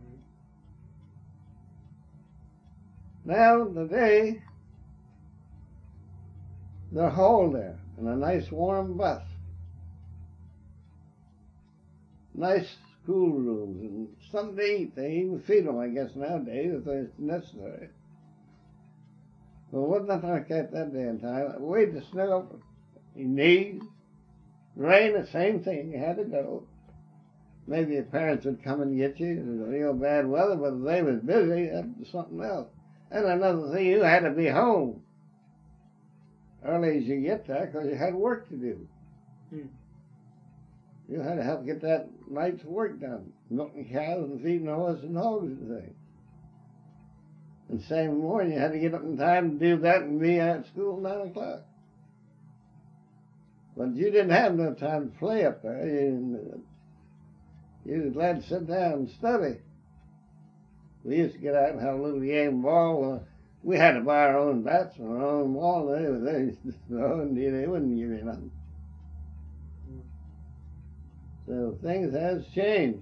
Speaker 2: Now, today, they're hauled there in a nice warm bus. Nice school rooms and something to eat. They even feed them, I guess, nowadays if it's necessary. Well, it wasn't nothing like that that day and time. Wait to snow up your knees. Rain, the same thing. You had to go. Maybe your parents would come and get you. It was real bad weather, but if they was busy, that was something else. And another thing, you had to be home early as you get there because you had work to do. Hmm. You had to help get that night's work done. Milking cows and feeding horses and hogs and things. And same morning, you had to get up in time to do that and be at school at nine o'clock. But you didn't have no time to play up there. You, you was glad to sit down and study. We used to get out and have a little game ball. Uh, we had to buy our own bats and our own ball. They, they used to throw, and they wouldn't give you nothing. So things has changed.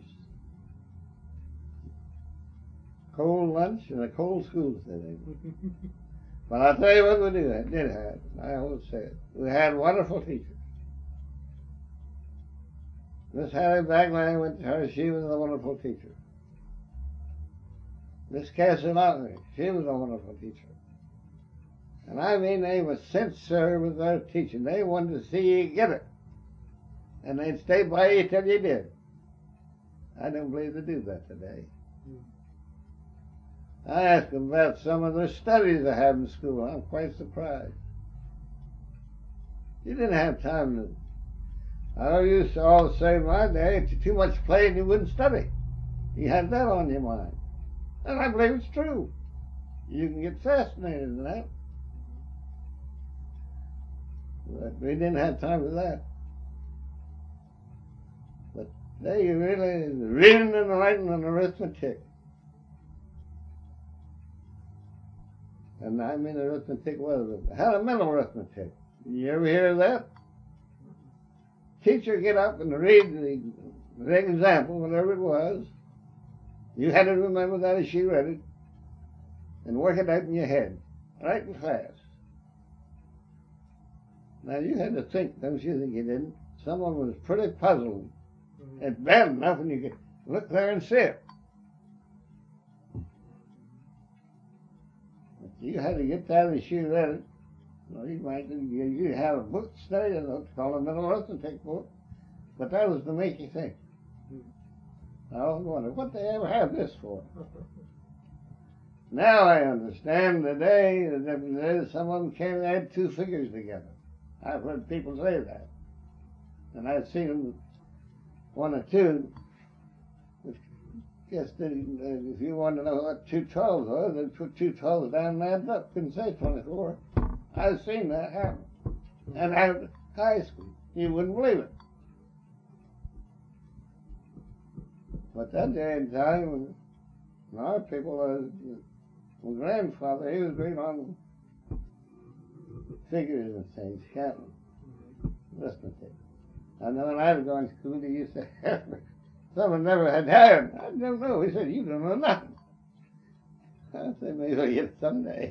Speaker 2: Cold lunch and a cold school today. But I'll tell you what we did, did have. I always say it. We had wonderful teachers. Miss Harry Bagley went to her. She was a wonderful teacher. Miss Cassie Loughney, she was a wonderful teacher. And I mean, they were sincere with their teaching. They wanted to see you get it. And they'd stay by you till you did. I don't believe they do that today. Mm. I asked them about some of their studies they had in school. I'm quite surprised. You didn't have time to... I used to always say in my day, if you too much played, you wouldn't study. You had that on your mind. And I believe it's true. You can get fascinated in that. But we didn't have time for that. But they really, reading and writing and arithmetic. And I mean arithmetic was it? Had a mental arithmetic. You ever hear of that? Teacher get up and read the, the example, whatever it was. You had to remember that as she read it, and work it out in your head, right and fast. Now you had to think, don't you think you didn't? Someone was pretty puzzled. Mm-hmm. It's bad enough when you could look there and see it. But you had to get that as she read it. Well, you might you, you have a book to study, you know, it's called a mental arithmetic book, but that was to make you think. I always wondered, what they ever have this for? Now I understand today, the difference is some of them can't add two figures together. I've heard people say that. And I've seen them, one or two, guess that if you want to know what two twelves are, they'd put two twelves down and add up. Couldn't say twenty-four. I've seen that happen. And at high school, you wouldn't believe it. But that day and time, when our people, uh, my grandfather, he was great on figures and things, counting, arithmetic. And then when I was going to school, he used to ask me, someone never had had. I don't know. He said, you don't know nothing. I said, maybe I'll get it someday.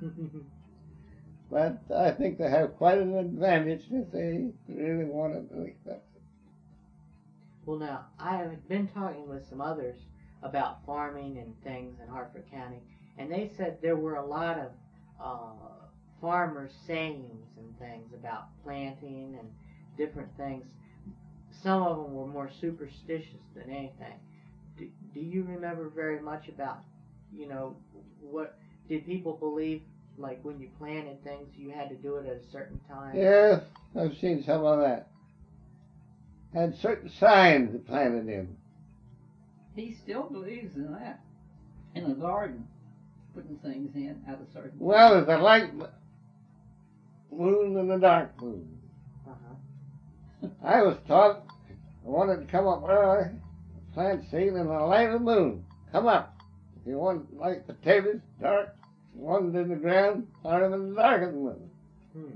Speaker 2: But I think they have quite an advantage if they really want to do it.
Speaker 1: Well, now, I have been talking with some others about farming and things in Hartford County, and they said there were a lot of uh, farmers' sayings and things about planting and different things. Some of them were more superstitious than anything. Do, do you remember very much about, you know, what did people believe, like when you planted things, you had to do it at a certain time?
Speaker 2: Yes, I've seen some of that. Had certain signs that planted in.
Speaker 3: He still believes in that. In the garden, putting things in at a certain
Speaker 2: Well, there's a light moon and a dark moon. Uh-huh. I was taught I wanted to come up early, plant seed in the light of the moon. Come up. If you want like potatoes, dark, you want it in the ground, plant them in the dark of the moon. Hmm.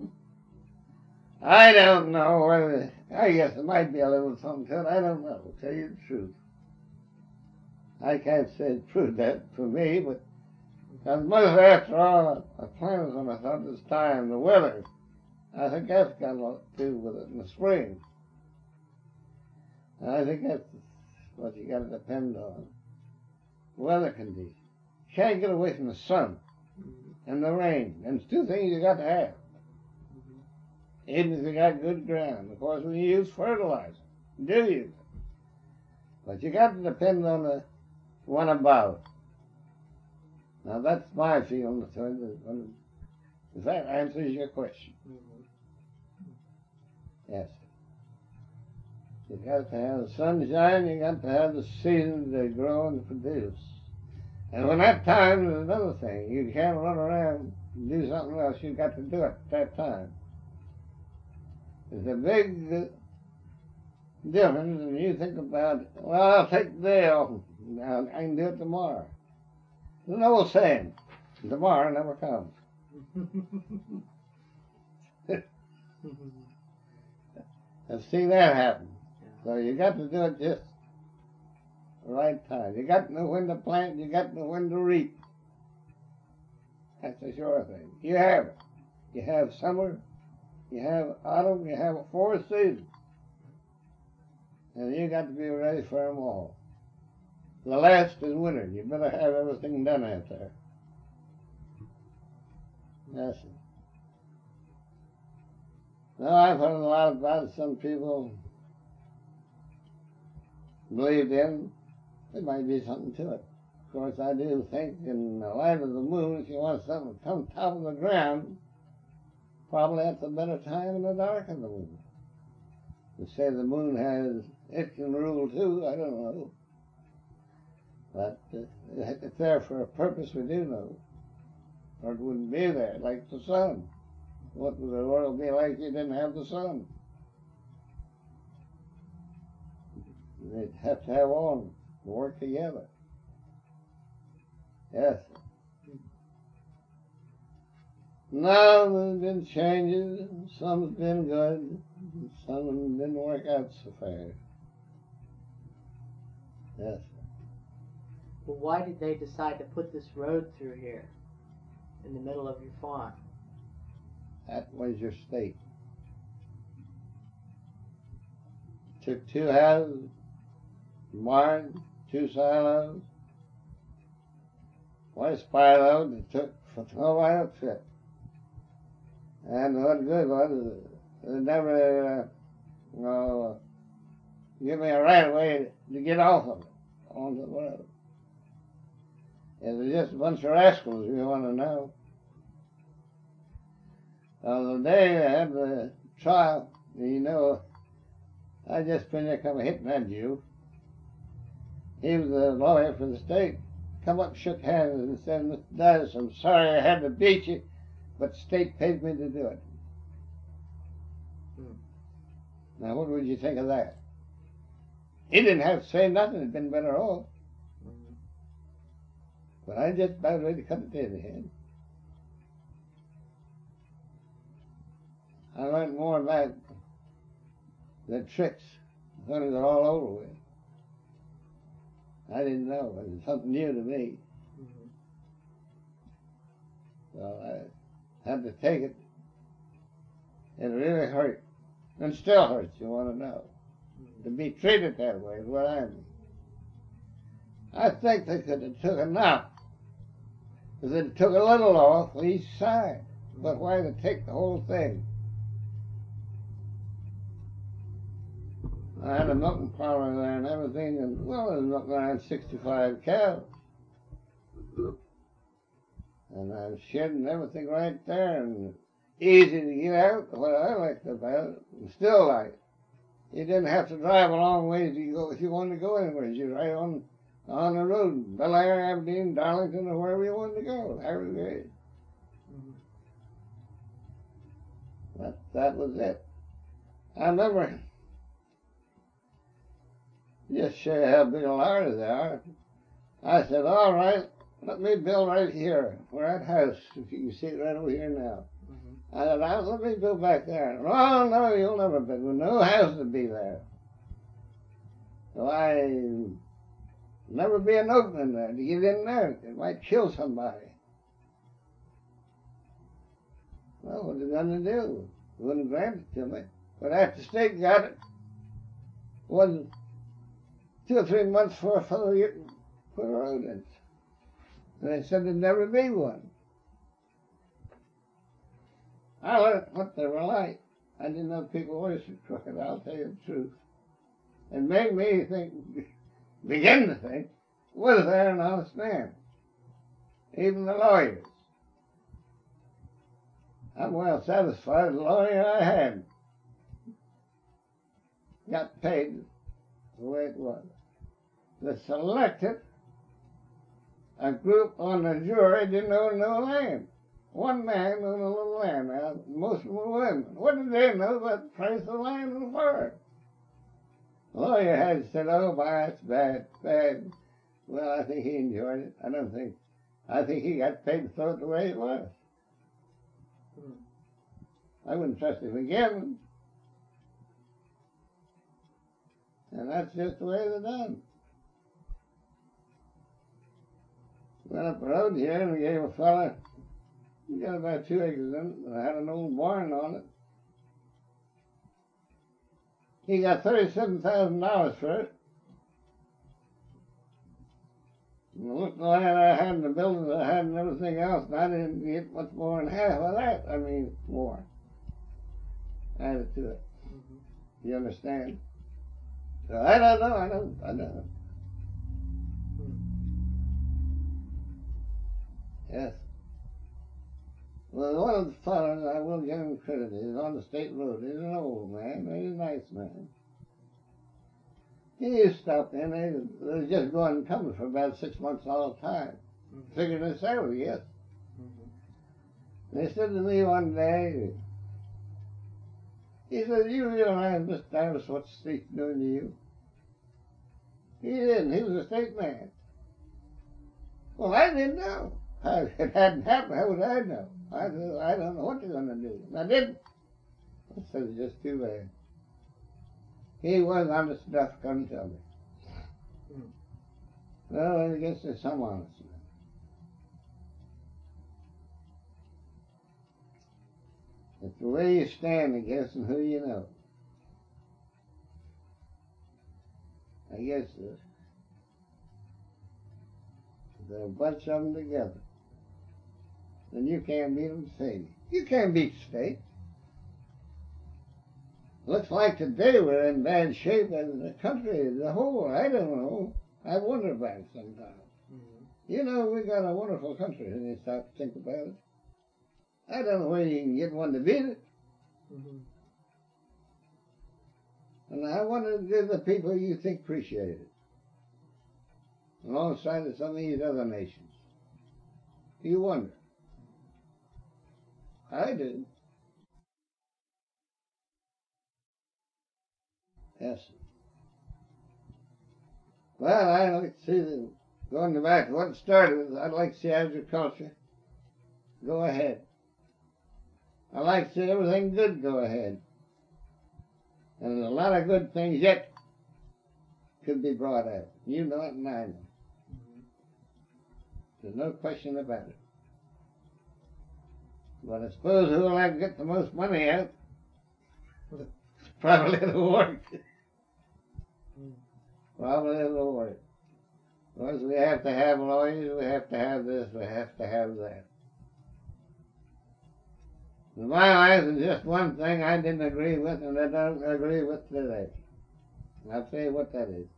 Speaker 2: I don't know whether, I guess it might be a little something to it. I don't know, to tell you the truth. I can't say it proved that for me, but as much after all, I planted when I thought this time, the weather, I think that's got a lot to do with it in the spring. I think that's what you got to depend on. Weather conditions. You can't get away from the sun and the rain. And it's two things you got to have. Even if you got good ground. Of course, when you use fertilizer, you do use it. But you got to depend on the one above. Now, that's my feeling. If that answers your question. Yes. You got to have the sunshine, you got to have the season to grow and produce. And when that time is another thing. You can't run around and do something else. You got to do it at that time. There's a big uh, difference when you think about, well, I'll take the day off. Now, I can do it tomorrow. There's an old saying, tomorrow never comes. I've seen that happen. So you got to do it just the right time. You got to know when to plant, you got to know when to reap. That's a sure thing. You have it. You have summer, you have autumn, you have a fourth season. And you got to be ready for them all. The last is winter. You better have everything done out there. That's it. Now, I've heard a lot about it. Some people believed in. There might be something to it. Of course, I do think in the light of the moon, if you want something to come top of the ground, probably that's a better time in the dark of the moon. To say the moon has, it can rule too, I don't know. But uh, it's there for a purpose, we do know. Or it wouldn't be there, like the sun. What would the world be like if you didn't have the sun? They'd have to have all of them to work together. Yes. No, there's been changes. Some's been good. Some of them didn't work out so fast. Yes.
Speaker 1: Well, why did they decide to put this road through here, in the middle of your farm?
Speaker 2: That was your state. Took two houses, barn, two silos, one spy load that took for the whole outfit. And what good was it? They never, uh, you know, give me a right way to get off of it, onto the road. It was just a bunch of rascals, if you want to know. On the day I had the trial, you know, I just finished come hitting that Jew. He was a lawyer for the state. Come up, shook hands, and said, "Mister Dice, I'm sorry I had to beat you, but the state paid me to do it."
Speaker 1: Hmm.
Speaker 2: Now, what would you think of that? He didn't have to say nothing. It'd been better off.
Speaker 1: Mhm.
Speaker 2: But I just about ready to cut it in the head. I learned more about the tricks when it was all over with. I didn't know. It was something new to me.
Speaker 1: Mhm.
Speaker 2: So I had to take it. It really hurt. And still hurts, you want to know.
Speaker 1: Mhm.
Speaker 2: To be treated that way is what I mean. I think they could have took enough. Because they took a little off each side. But why to take the whole thing? I had a milking parlor there and everything, and well, I was milking around sixty-five cows. And I was shedding everything right there, and easy to get out. What I liked about it, and still like, you didn't have to drive a long ways to go if you wanted to go anywhere. You right on on the road, Bel Air, Aberdeen, Darlington, or wherever you wanted to go. That was great.
Speaker 1: Mhm.
Speaker 2: That that was it. I remember. Just show you how big a larder they are. I said, all right, let me build right here, where that house, if you can see it right over here now.
Speaker 1: Mhm.
Speaker 2: I said, "Now, let me build back there." "Oh, no, you'll never build. No house will be there." So I never be an opening there to get in there. It might kill somebody. Well, what are they going to do? They wouldn't grant it to me. But after the state got it, wasn't two or three months before a fellow put a road in. And they said there'd never be one. I learned what they were like. I didn't know people were so crooked, I'll tell you the truth. It made me think, begin to think, was there an honest man? Even the lawyers. I'm well satisfied the lawyer I had got paid the way it was. They selected a group on the jury didn't own no land. One man owned a little land. Now, most of them were women. What did they know about the price of land and farm? The lawyer had said, "Oh, my, that's bad, bad." Well, I think he enjoyed it. I don't think. I think he got paid to throw it the way it was.
Speaker 1: Mhm.
Speaker 2: I wouldn't trust him again. And that's just the way they're done. Went up the road here and we gave a fella, he got about two acres in it, and I had an old barn on it. He got thirty-seven thousand dollars for it. And look at the land I had and the buildings I had and everything else, and I didn't get much more than half of that. I mean, more added to it.
Speaker 1: Mhm.
Speaker 2: You understand? So I don't know, I don't, I don't. Yes. Well, one of the fellows, I will give him credit, he's on the state road. He's an old man, but he's a nice man. He used to stop in, they, they was just going and coming for about six months all the time.
Speaker 1: Mhm.
Speaker 2: Figured his salary, yes.
Speaker 1: Mhm.
Speaker 2: They said to me one day, he said, "You realize, Mister Davis, what the state's doing to you?" He didn't, he was a state man. Well, I didn't know. If it hadn't happened, how would I know? I said, I don't know what they're going to do. And I didn't. I said, it's just too bad. He was honest enough to come tell me.
Speaker 1: Hmm.
Speaker 2: Well, I guess there's some honesty. It's the way you stand, I guess, and who you know. I guess uh, there are a bunch of them together. Then you can't beat them, save you. You can't beat the state. Looks like today we're in bad shape as the country as a whole. I don't know. I wonder about it sometimes. Mm-hmm. You know, we got a wonderful country when you stop to think about it. I don't know where you can get one to beat it. Mm-hmm. And I wonder if the people you think appreciate it, alongside of some of these other nations. You wonder. I do. Yes. Well, I like to see the, going back to what started with, I'd like to see agriculture go ahead. I like to see everything good go ahead. And a lot of good things yet could be brought out. You know it and I know. Mm-hmm. There's no question about it. But I suppose who will have to get the most money out probably it'll work. Probably it'll work. Because we have to have lawyers, we have to have this, we have to have that. In my eyes, there's just one thing I didn't agree with and I don't agree with today. And I'll tell you what that is.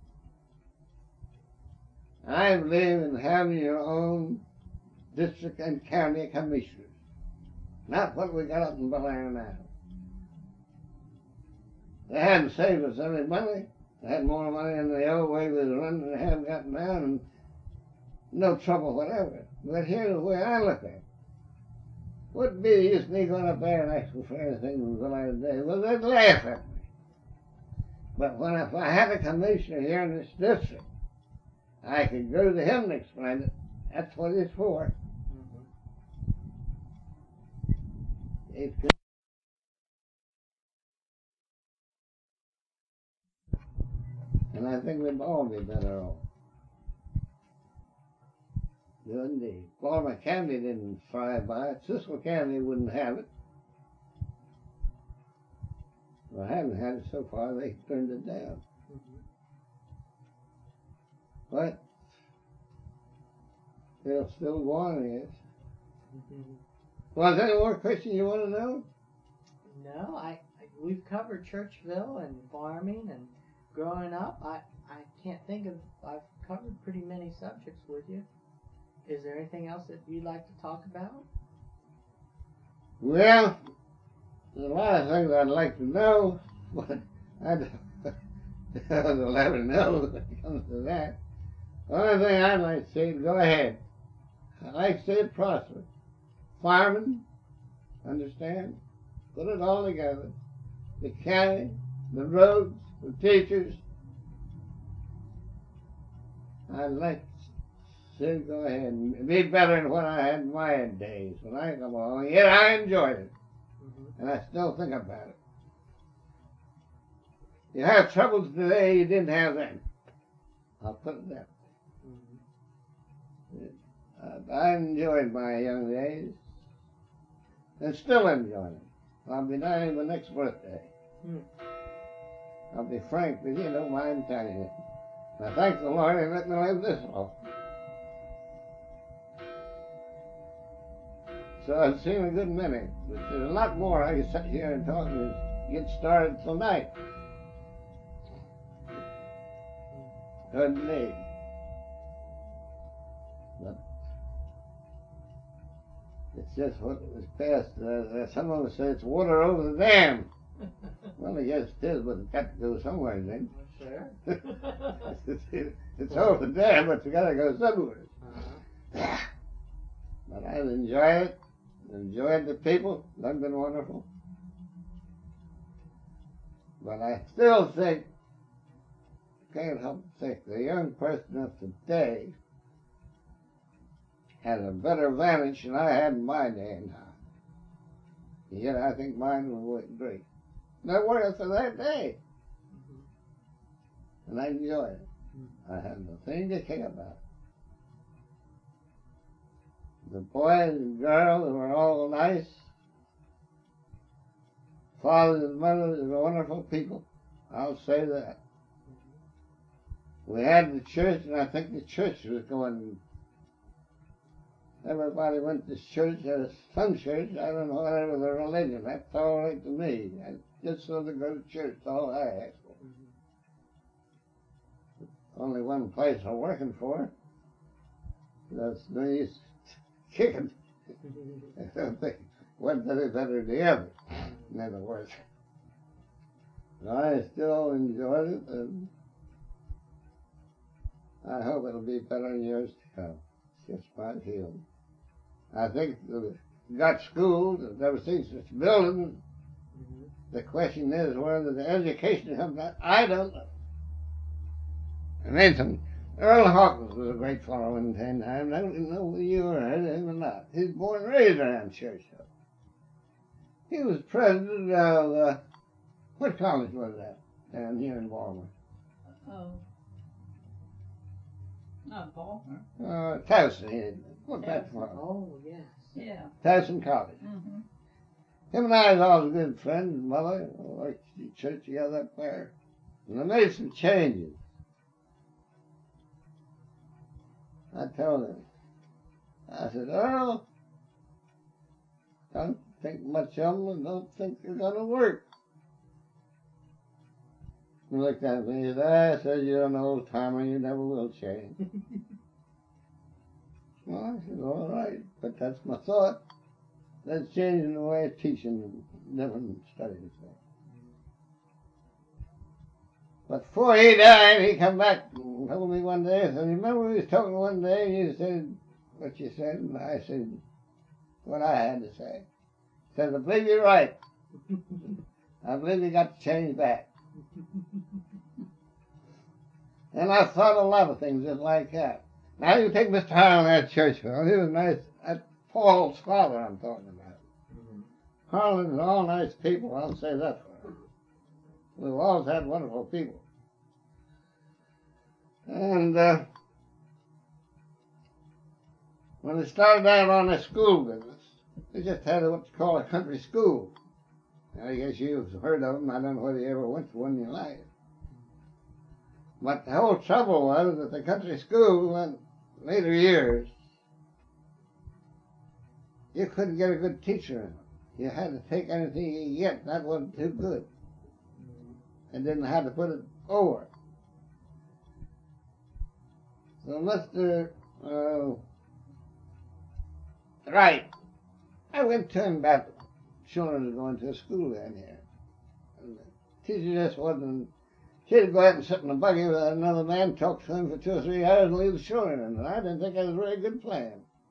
Speaker 2: I believe in having your own district and county commissioners. Not what we got up in Belair now. They hadn't saved us any money. They had more money than the old way we was running. They haven't gotten down and no trouble whatever. But here's the way I look at it. Wouldn't be the use of me going up there and asking for anything in Belair today. Well, they'd laugh at me. But when if I had a commissioner here in this district, I could go to him and explain it. That's what it's for. Mm-hmm. It could. And I think we'd all be better off. Do indeed. Baltimore County didn't thrive by it. Cecil County wouldn't have it. Well, I haven't had it so far. They turned it down. Mm-hmm. But they'll still go on, I guess. Mm-hmm. Well, is there any more question you want to know?
Speaker 1: No, I, I we've covered Churchville and farming and growing up. I, I can't think of, I've covered pretty many subjects with you. Is there anything else that you'd like to talk about?
Speaker 2: Well, there's a lot of things I'd like to know, but I don't ever know when it comes to that. The only thing I'd like to say is go ahead. I'd like to see it prosper. Farming, understand? Put it all together. The county, the roads, the teachers. I'd like to see it go ahead and be better than what I had in my days when I come along. Yet I enjoyed it. Mm-hmm. And I still think about it. You have troubles today you didn't have then. I'll put it that way. Mm-hmm. I, I enjoyed my young days. And still enjoying it. I'll be ninety my next birthday. Hmm. I'll be frank with you, don't mind telling you. I thank the Lord he let me live this long. So I've seen a good many, but there's a lot more I can sit here and talk and get started tonight. Good indeed. But it's just what was passed. Uh, some of us say it's water over the dam. Well, I guess it is, but it's got to go somewhere, then.
Speaker 1: Sure.
Speaker 2: it's it's over the dam, but it's got to go somewhere. Uh-huh. But I've enjoyed it. Enjoyed the people. They've been wonderful. But I still think, can't help but think, the young person of today had a better advantage than I had in my day and time. Yet I think mine was great. That worked for that day. And I enjoyed it. I had nothing to care about. The boys and girls were all nice. Fathers and mothers were wonderful people. I'll say that. We had the church, and I think the church was going. Everybody went to church. There was some church. I don't know whatever the religion. That's all right to me. I just so to go to church. That's all I asked for. Only one place I'm working for. That's no use kicking. I don't think one better better than the other. In other words, I still enjoyed it, and I hope it'll be better in years to come. It's just my feeling. I think we got schools and ever since it's building. The question is whether the education comes out. I don't know. And then some, Earl Hawkins was a great fellow in ten times. I don't know whether you heard of him or not. He was born and raised around Churchill. He was president of, uh, what college was that down here in Baltimore?
Speaker 3: Oh. Not Baltimore.
Speaker 2: Uh, Towson. What's that for?
Speaker 1: Oh, yes.
Speaker 3: Yeah.
Speaker 2: Towson College.
Speaker 3: Mm-hmm.
Speaker 2: Him and I was always good friends. His mother worked at church together up there. And I made some changes. I told him, I said, Earl, don't think much of them and don't think they're going to work. He looked at me and said, I said, you're an old timer, you never will change. Well, I said, all right, but that's my thought. That's changing the way of teaching different studies. But before he died, he come back and told me one day, I said, remember we was talking one day, and you said what you said, and I said what I had to say. He said, I believe you're right. I believe you got to change back. And I thought a lot of things just like that. Now you take Mister Harlan at Churchville. He was nice. That's Paul's father I'm talking about. Mm-hmm. Harlan's all nice people, I'll say that for him. We've always had wonderful people. And uh, when they started out on the school business, they just had what's called a country school. I guess you've heard of them. I don't know whether you ever went to one in your life. But the whole trouble was that the country school in later years, you couldn't get a good teacher in it. You had to take anything you get. That wasn't too good. And then had to put it over. So Mister Uh, Wright, I went to him about children going to school down here. And the teacher just wasn't. She'd go out and sit in a buggy with another man, talk to him for two or three hours, and leave the children in. And I didn't think that was a very good plan.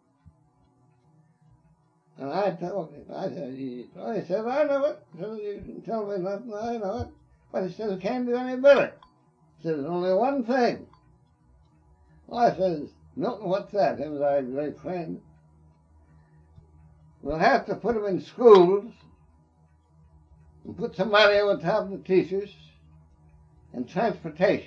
Speaker 2: And I told him, I said, he, well, he said, I know it. He said, you can tell me nothing, I know it. But he says, I can't do any better. He says, there's only one thing. Well, I says, Milton, what's that? He was our great friend. We'll have to put them in schools and put somebody over top of the teachers and transportation.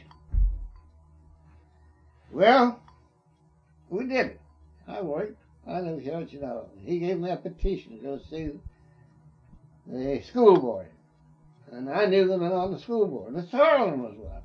Speaker 2: Well, we did it. I worked. I know, you know. He gave me a petition to go see the school board. And I knew them on the school board. Mister Harlan was one.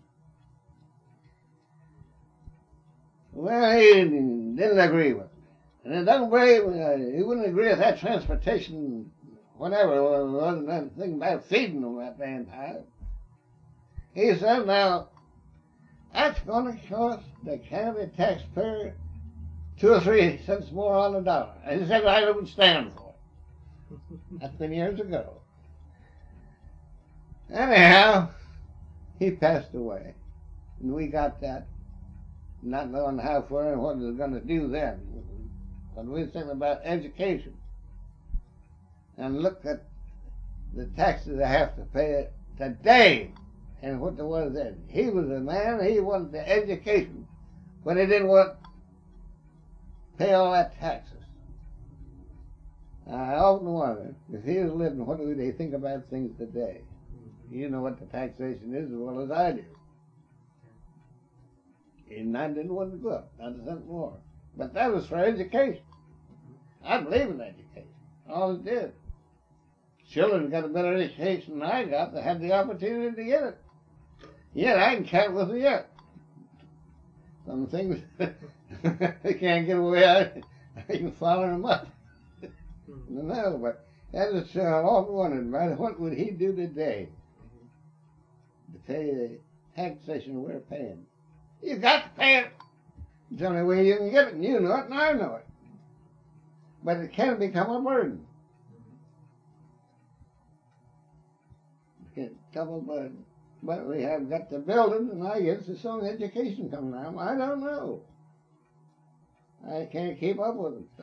Speaker 2: Well, he didn't, didn't agree with me. And it don't agree, uh, he wouldn't agree with that transportation, whatever, it wasn't anything about feeding them that damn time. He said, now, that's going to cost the county taxpayer two or three cents more on the dollar. And he said, I wouldn't stand for it. That's been years ago. Anyhow, he passed away. And we got that, not knowing how far and what we were going to do then. But we were thinking about education. And look at the taxes I have to pay today. And what there was then. He was a man, he wanted the education, but he didn't want pay all that taxes. I often wonder, if he was living, what would they think about things today? You know what the taxation is as well as I do. And I didn't want to go up, not a cent more. But that was for education. I believe in education. I always did. Children got a better education than I got. They had the opportunity to get it. Yet I can count with it yet. Some things they can't get away. I, I can follow them up. No, but that is, uh, I've often wondered, man, what would he do today to pay the taxation we're paying? You got to pay it. It's the only way you can get it, and you know it, and I know it. But it can become a burden. It can become a burden. But we have got the building, and I guess there's some education coming now. I don't know. I can't keep up with it.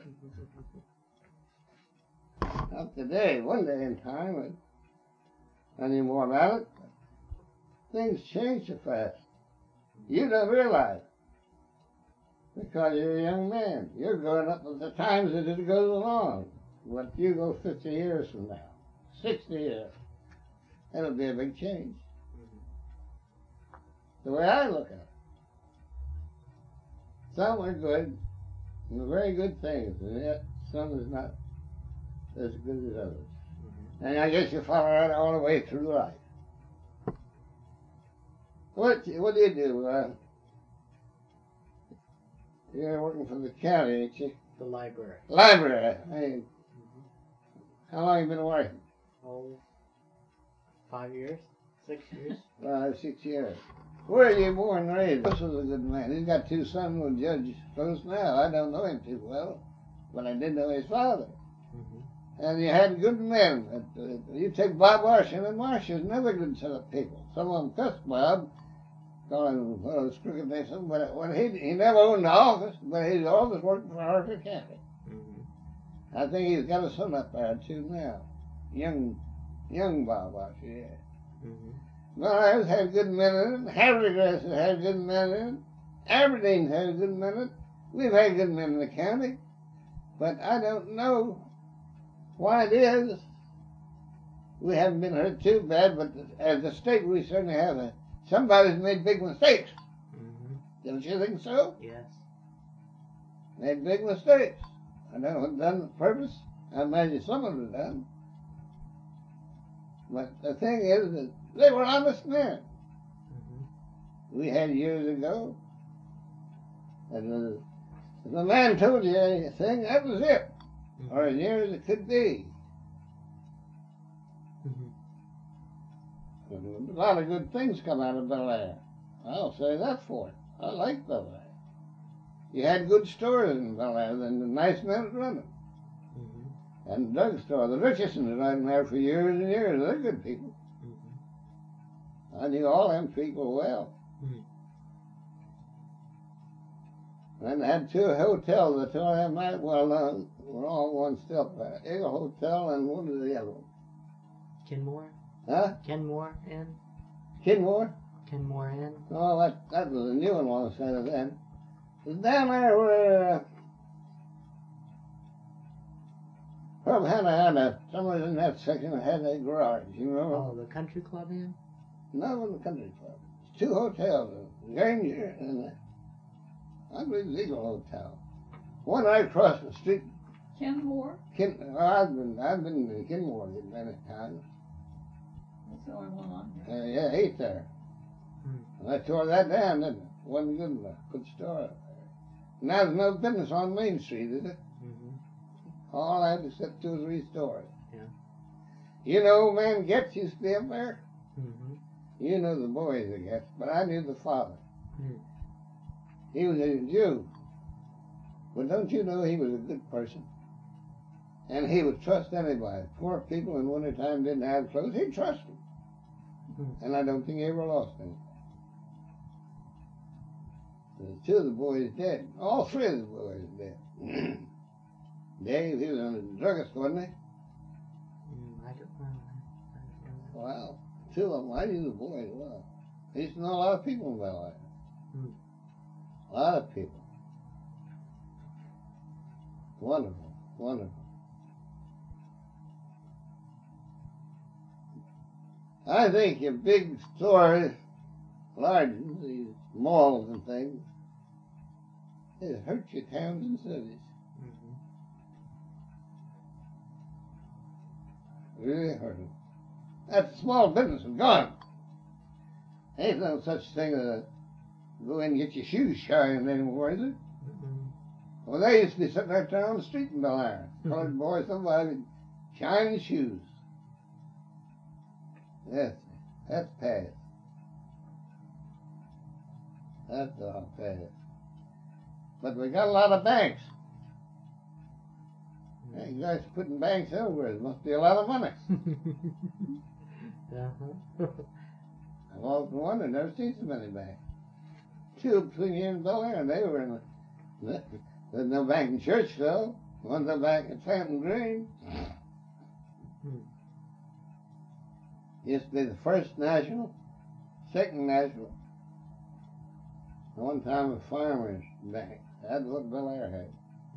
Speaker 2: Not today. One day in time, I knew more about it. Things change so fast. You don't realize. Because you're a young man. You're growing up with the times as it goes along. But you go fifty years from now, sixty years, that'll be a big change. The way I look at it. Some are good, and very good things, and yet some is not as good as others. Mm-hmm. And I guess you follow that all the way through life. What what do you do? Uh, you're working for the county, ain't you?
Speaker 1: The library.
Speaker 2: Library. Hey, mm-hmm. How long have you been working?
Speaker 1: Oh, five years, six years.
Speaker 2: Five, six years. Where are you born and raised? This was a good man. He's got two sons with Judge close now. I don't know him too well, but I did know his father. Mm-hmm. And you had good men. You take Bob Marshall, and Marshall's never good set of people. Some of them cussed Bob, calling him well, crooked Nixon, but when he he never owned the office, but he's always working for Harford County. Mm-hmm. I think he's got a son up there too now, young, young Bob Marshall. Yeah. Mm-hmm. Well, I've had good men in it. Havergrass has had good men in it. Aberdeen's had good men in it. We've had good men in the county. But I don't know why it is. We haven't been hurt too bad, but as a state, we certainly have. A, somebody's made big mistakes. Mm-hmm. Don't you think so?
Speaker 1: Yes.
Speaker 2: Made big mistakes. I don't know if done on purpose. I imagine some of it done. But the thing is that they were honest men. Mm-hmm. We had years ago, and if the man told you anything, that was it, mm-hmm. or as near as it could be. Mm-hmm. A lot of good things come out of Bel Air. I'll say that for it. I like Bel Air. You had good stores in Bel Air, and the nice men that run it. Mm-hmm. And the drugstore, the Richardsons ran there for years and years. They're good people. I knew all them people well. Mm-hmm. And I had two hotels that all them night well known were all one step there. Eagle Hotel and one of the other ones.
Speaker 1: Kenmore?
Speaker 2: Huh?
Speaker 1: Kenmore Inn?
Speaker 2: Kenmore?
Speaker 1: Kenmore Inn?
Speaker 2: Oh, that, that was a new one alongside of then. It was down there where, uh, Herb Hanna had a, somewhere in that section that had a garage, you remember?
Speaker 1: Oh, the Country Club Inn?
Speaker 2: No, in the Country Club. It's two hotels, a Granger and a, I believe it's Eagle Hotel. One right across the street.
Speaker 3: Kenmore?
Speaker 2: Ken, well, I've been, I've been to Kenmore many times.
Speaker 3: That's the only one on
Speaker 2: there. Uh, yeah, ate there. Hmm. And I tore that down, didn't it? Wasn't good enough. Good store up there. Now there's no business on Main Street, is it? Mm-hmm. All I had except two or three stores. Yeah. You know, old man Getz used to be up there. Mm-hmm. You know the boys, I guess, but I knew the father. Hmm. He was a Jew. But don't you know he was a good person? And he would trust anybody. Poor people in wintertime didn't have clothes. He'd trust them. Hmm. And I don't think he ever lost anything. The two of the boys dead. All three of the boys dead. Dave, he was in the druggist, wasn't he?
Speaker 1: Mm, I don't know. I don't know.
Speaker 2: Wow. Two of them, I knew the boys well. I used to know a lot of people in Bel Air. Hmm. A lot of people. Wonderful, wonderful. I think your big stores, large ones, these malls and things, it hurt your towns and cities.
Speaker 1: Mm-hmm.
Speaker 2: Really hurt them. That small business is gone. Ain't no such thing as a go in and get your shoes shined anymore, is it?
Speaker 1: Mm-hmm.
Speaker 2: Well, they used to be sitting right there on the street in Bel Air. Colored boy, somebody shining shoes. Yes, that's past. That's all past. But we got a lot of banks. Hey, you guys are putting banks everywhere. There must be a lot of money.
Speaker 1: Uh-huh.
Speaker 2: I've often wondered, never seen so many banks. Two between here and Bel Air, they were in the, there's no bank in Churchville. One's a bank at Fountain Green.
Speaker 1: Hmm.
Speaker 2: Used to be the First National, Second National. One time a farmer's bank. That's what Bel Air had.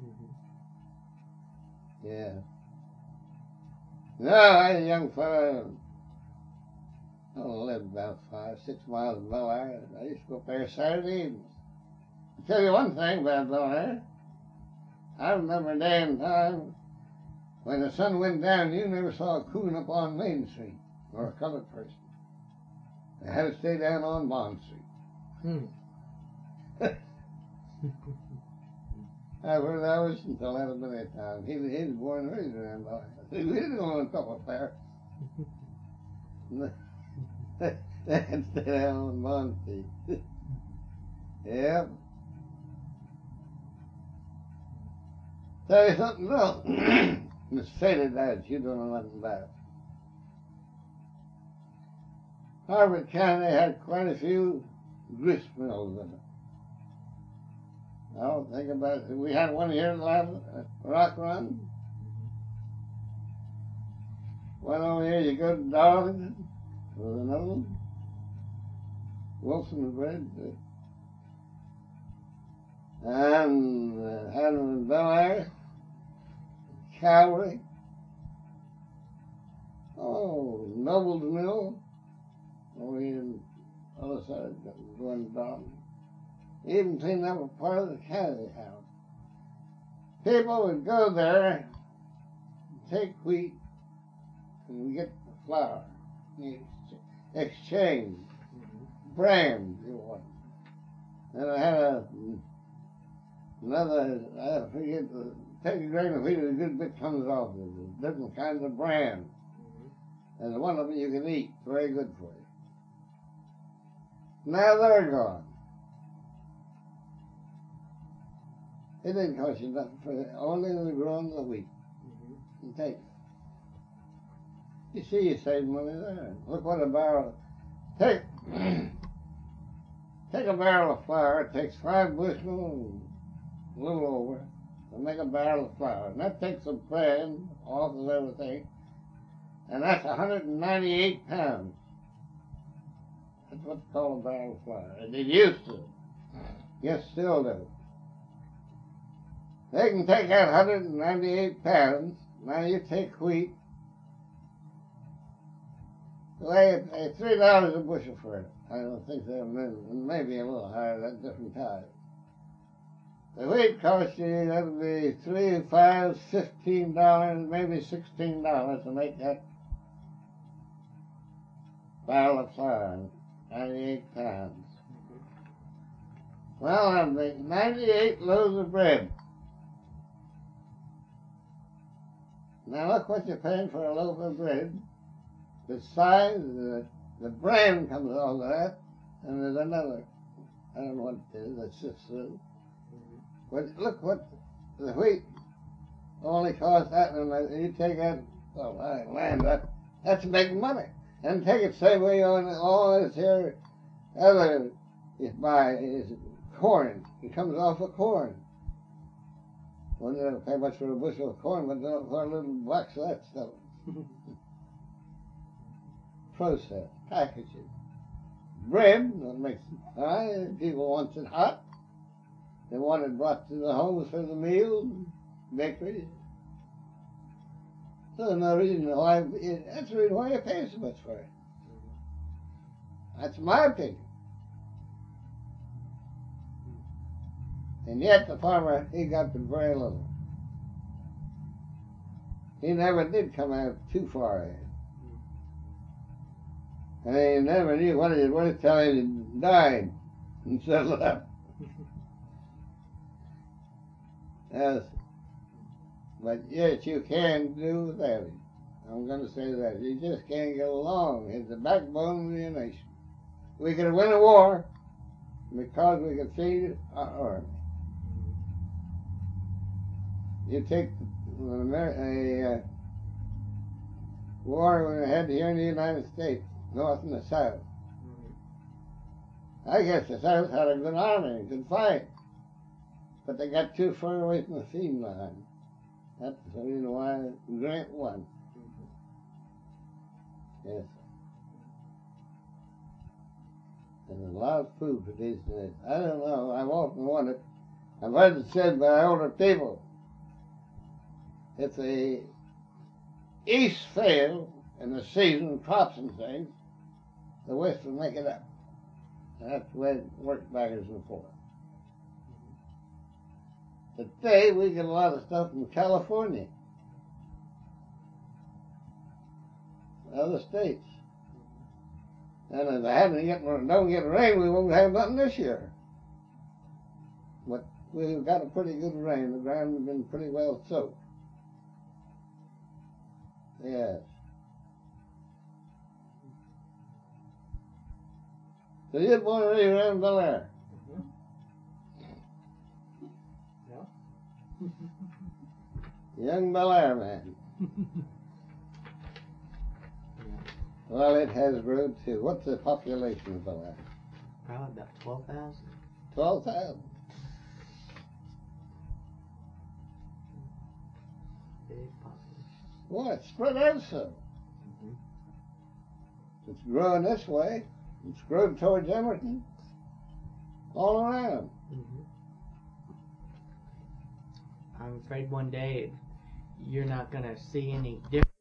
Speaker 1: Mm-hmm.
Speaker 2: Yeah. No, I was a young fellow. I lived about five, six miles from Bel Air. I used to go up there Saturday evenings. I'll tell you one thing about Bel Air. I remember a day and time when the sun went down, you never saw a coon up on Main Street or a colored person. They had to stay down on Bond Street.
Speaker 1: Hmm.
Speaker 2: I've heard that was until that many times. He, he was born and raised around Bel Air. We didn't want to come up there. They had to stay down on Bond Street. Yep. Tell you something else. Miss Faded that you don't know nothing about. Harvard County had quite a few grist mills in it. I don't think about it. We had one here in Atlanta, at Rock Run. One over here, you go to Darlington, there's another one. Wilson Bridge. And uh, had them in Bel Air, Calvary. Oh, Noble's Mill, over here on the other side, going to Darlington. Even cleaned up a part of the Kennedy house. People would go there, take wheat, and get the flour. Exchange, brand, you want. And I had a, another, I forget, take a grain of wheat and a good bit comes off of it. Different kinds of brand. And one of them you can eat, very good for you. Now they're gone. It didn't cost you nothing for it. Only the growing the wheat. Mm-hmm. And take it. You see, you save money there. Look what a barrel. Take take a barrel of flour. It takes five bushels, a little over, to make a barrel of flour. And that takes the bran off of everything. And that's one hundred ninety-eight pounds. That's what's called a barrel of flour. And it used to. Yes, still do. They can take out one hundred ninety-eight pounds. Now you take wheat. They pay three dollars a bushel for it. I don't think they're maybe a little higher at different times. The wheat costs you, that'll be three, five, fifteen dollars, maybe sixteen dollars to make that barrel of flour, ninety-eight pounds. Well, I'll make ninety-eight loaves of bread. Now look what you're paying for a loaf of bread. Besides, the, the bran comes off of that, and there's another, I don't know what it is, that sits through. But look what the wheat only costs that, and you take that, well, I land that, that's making money. And take it same way on all this here other, you buy is corn. It comes off of corn. Well, you don't pay much for a bushel of corn, but for a little box of that stuff. Processed, packaging. Bread, that makes it high. People want it hot. They want it brought to the homes for the meal. bakeries. So there's no reason why, it, that's the reason why you pay so much for it. That's my opinion. And yet the farmer, he got but very little. He never did come out too far ahead. And he never knew what it was worth till he died and settled up. Yes. But yes, you can do without it. I'm going to say that. You just can't get along. It's the backbone of your nation. We could win a war because we could feed our army. You take a uh, war we had here in the United States, North and the South. I guess the South had a good army and could fight, but they got too far away from the feeding line. That's the reason why Grant won. Yes. There's a lot of food for these days. I don't know. I've often wondered. I've heard it said by older people, if the East failed in the season, crops and things, the West will make it up. And that's the way it worked backwards and forth. Today, we get a lot of stuff from California, other states. And if I hadn't get, don't get rain, we won't have nothing this year. But we've got a pretty good rain. The ground has been pretty well soaked. Yes. So you're born and raised around Bel Air? Young Bel Air man. Well, it has grown too. What's the population of Bel Air?
Speaker 1: Probably about twelve thousand.
Speaker 2: Twelve thousand.
Speaker 1: Big population.
Speaker 2: Well, it's spread out so. Mm-hmm. It's growing this way. It's growing towards Emerson. All around.
Speaker 1: Mm-hmm. I'm afraid one day you're not going to see any difference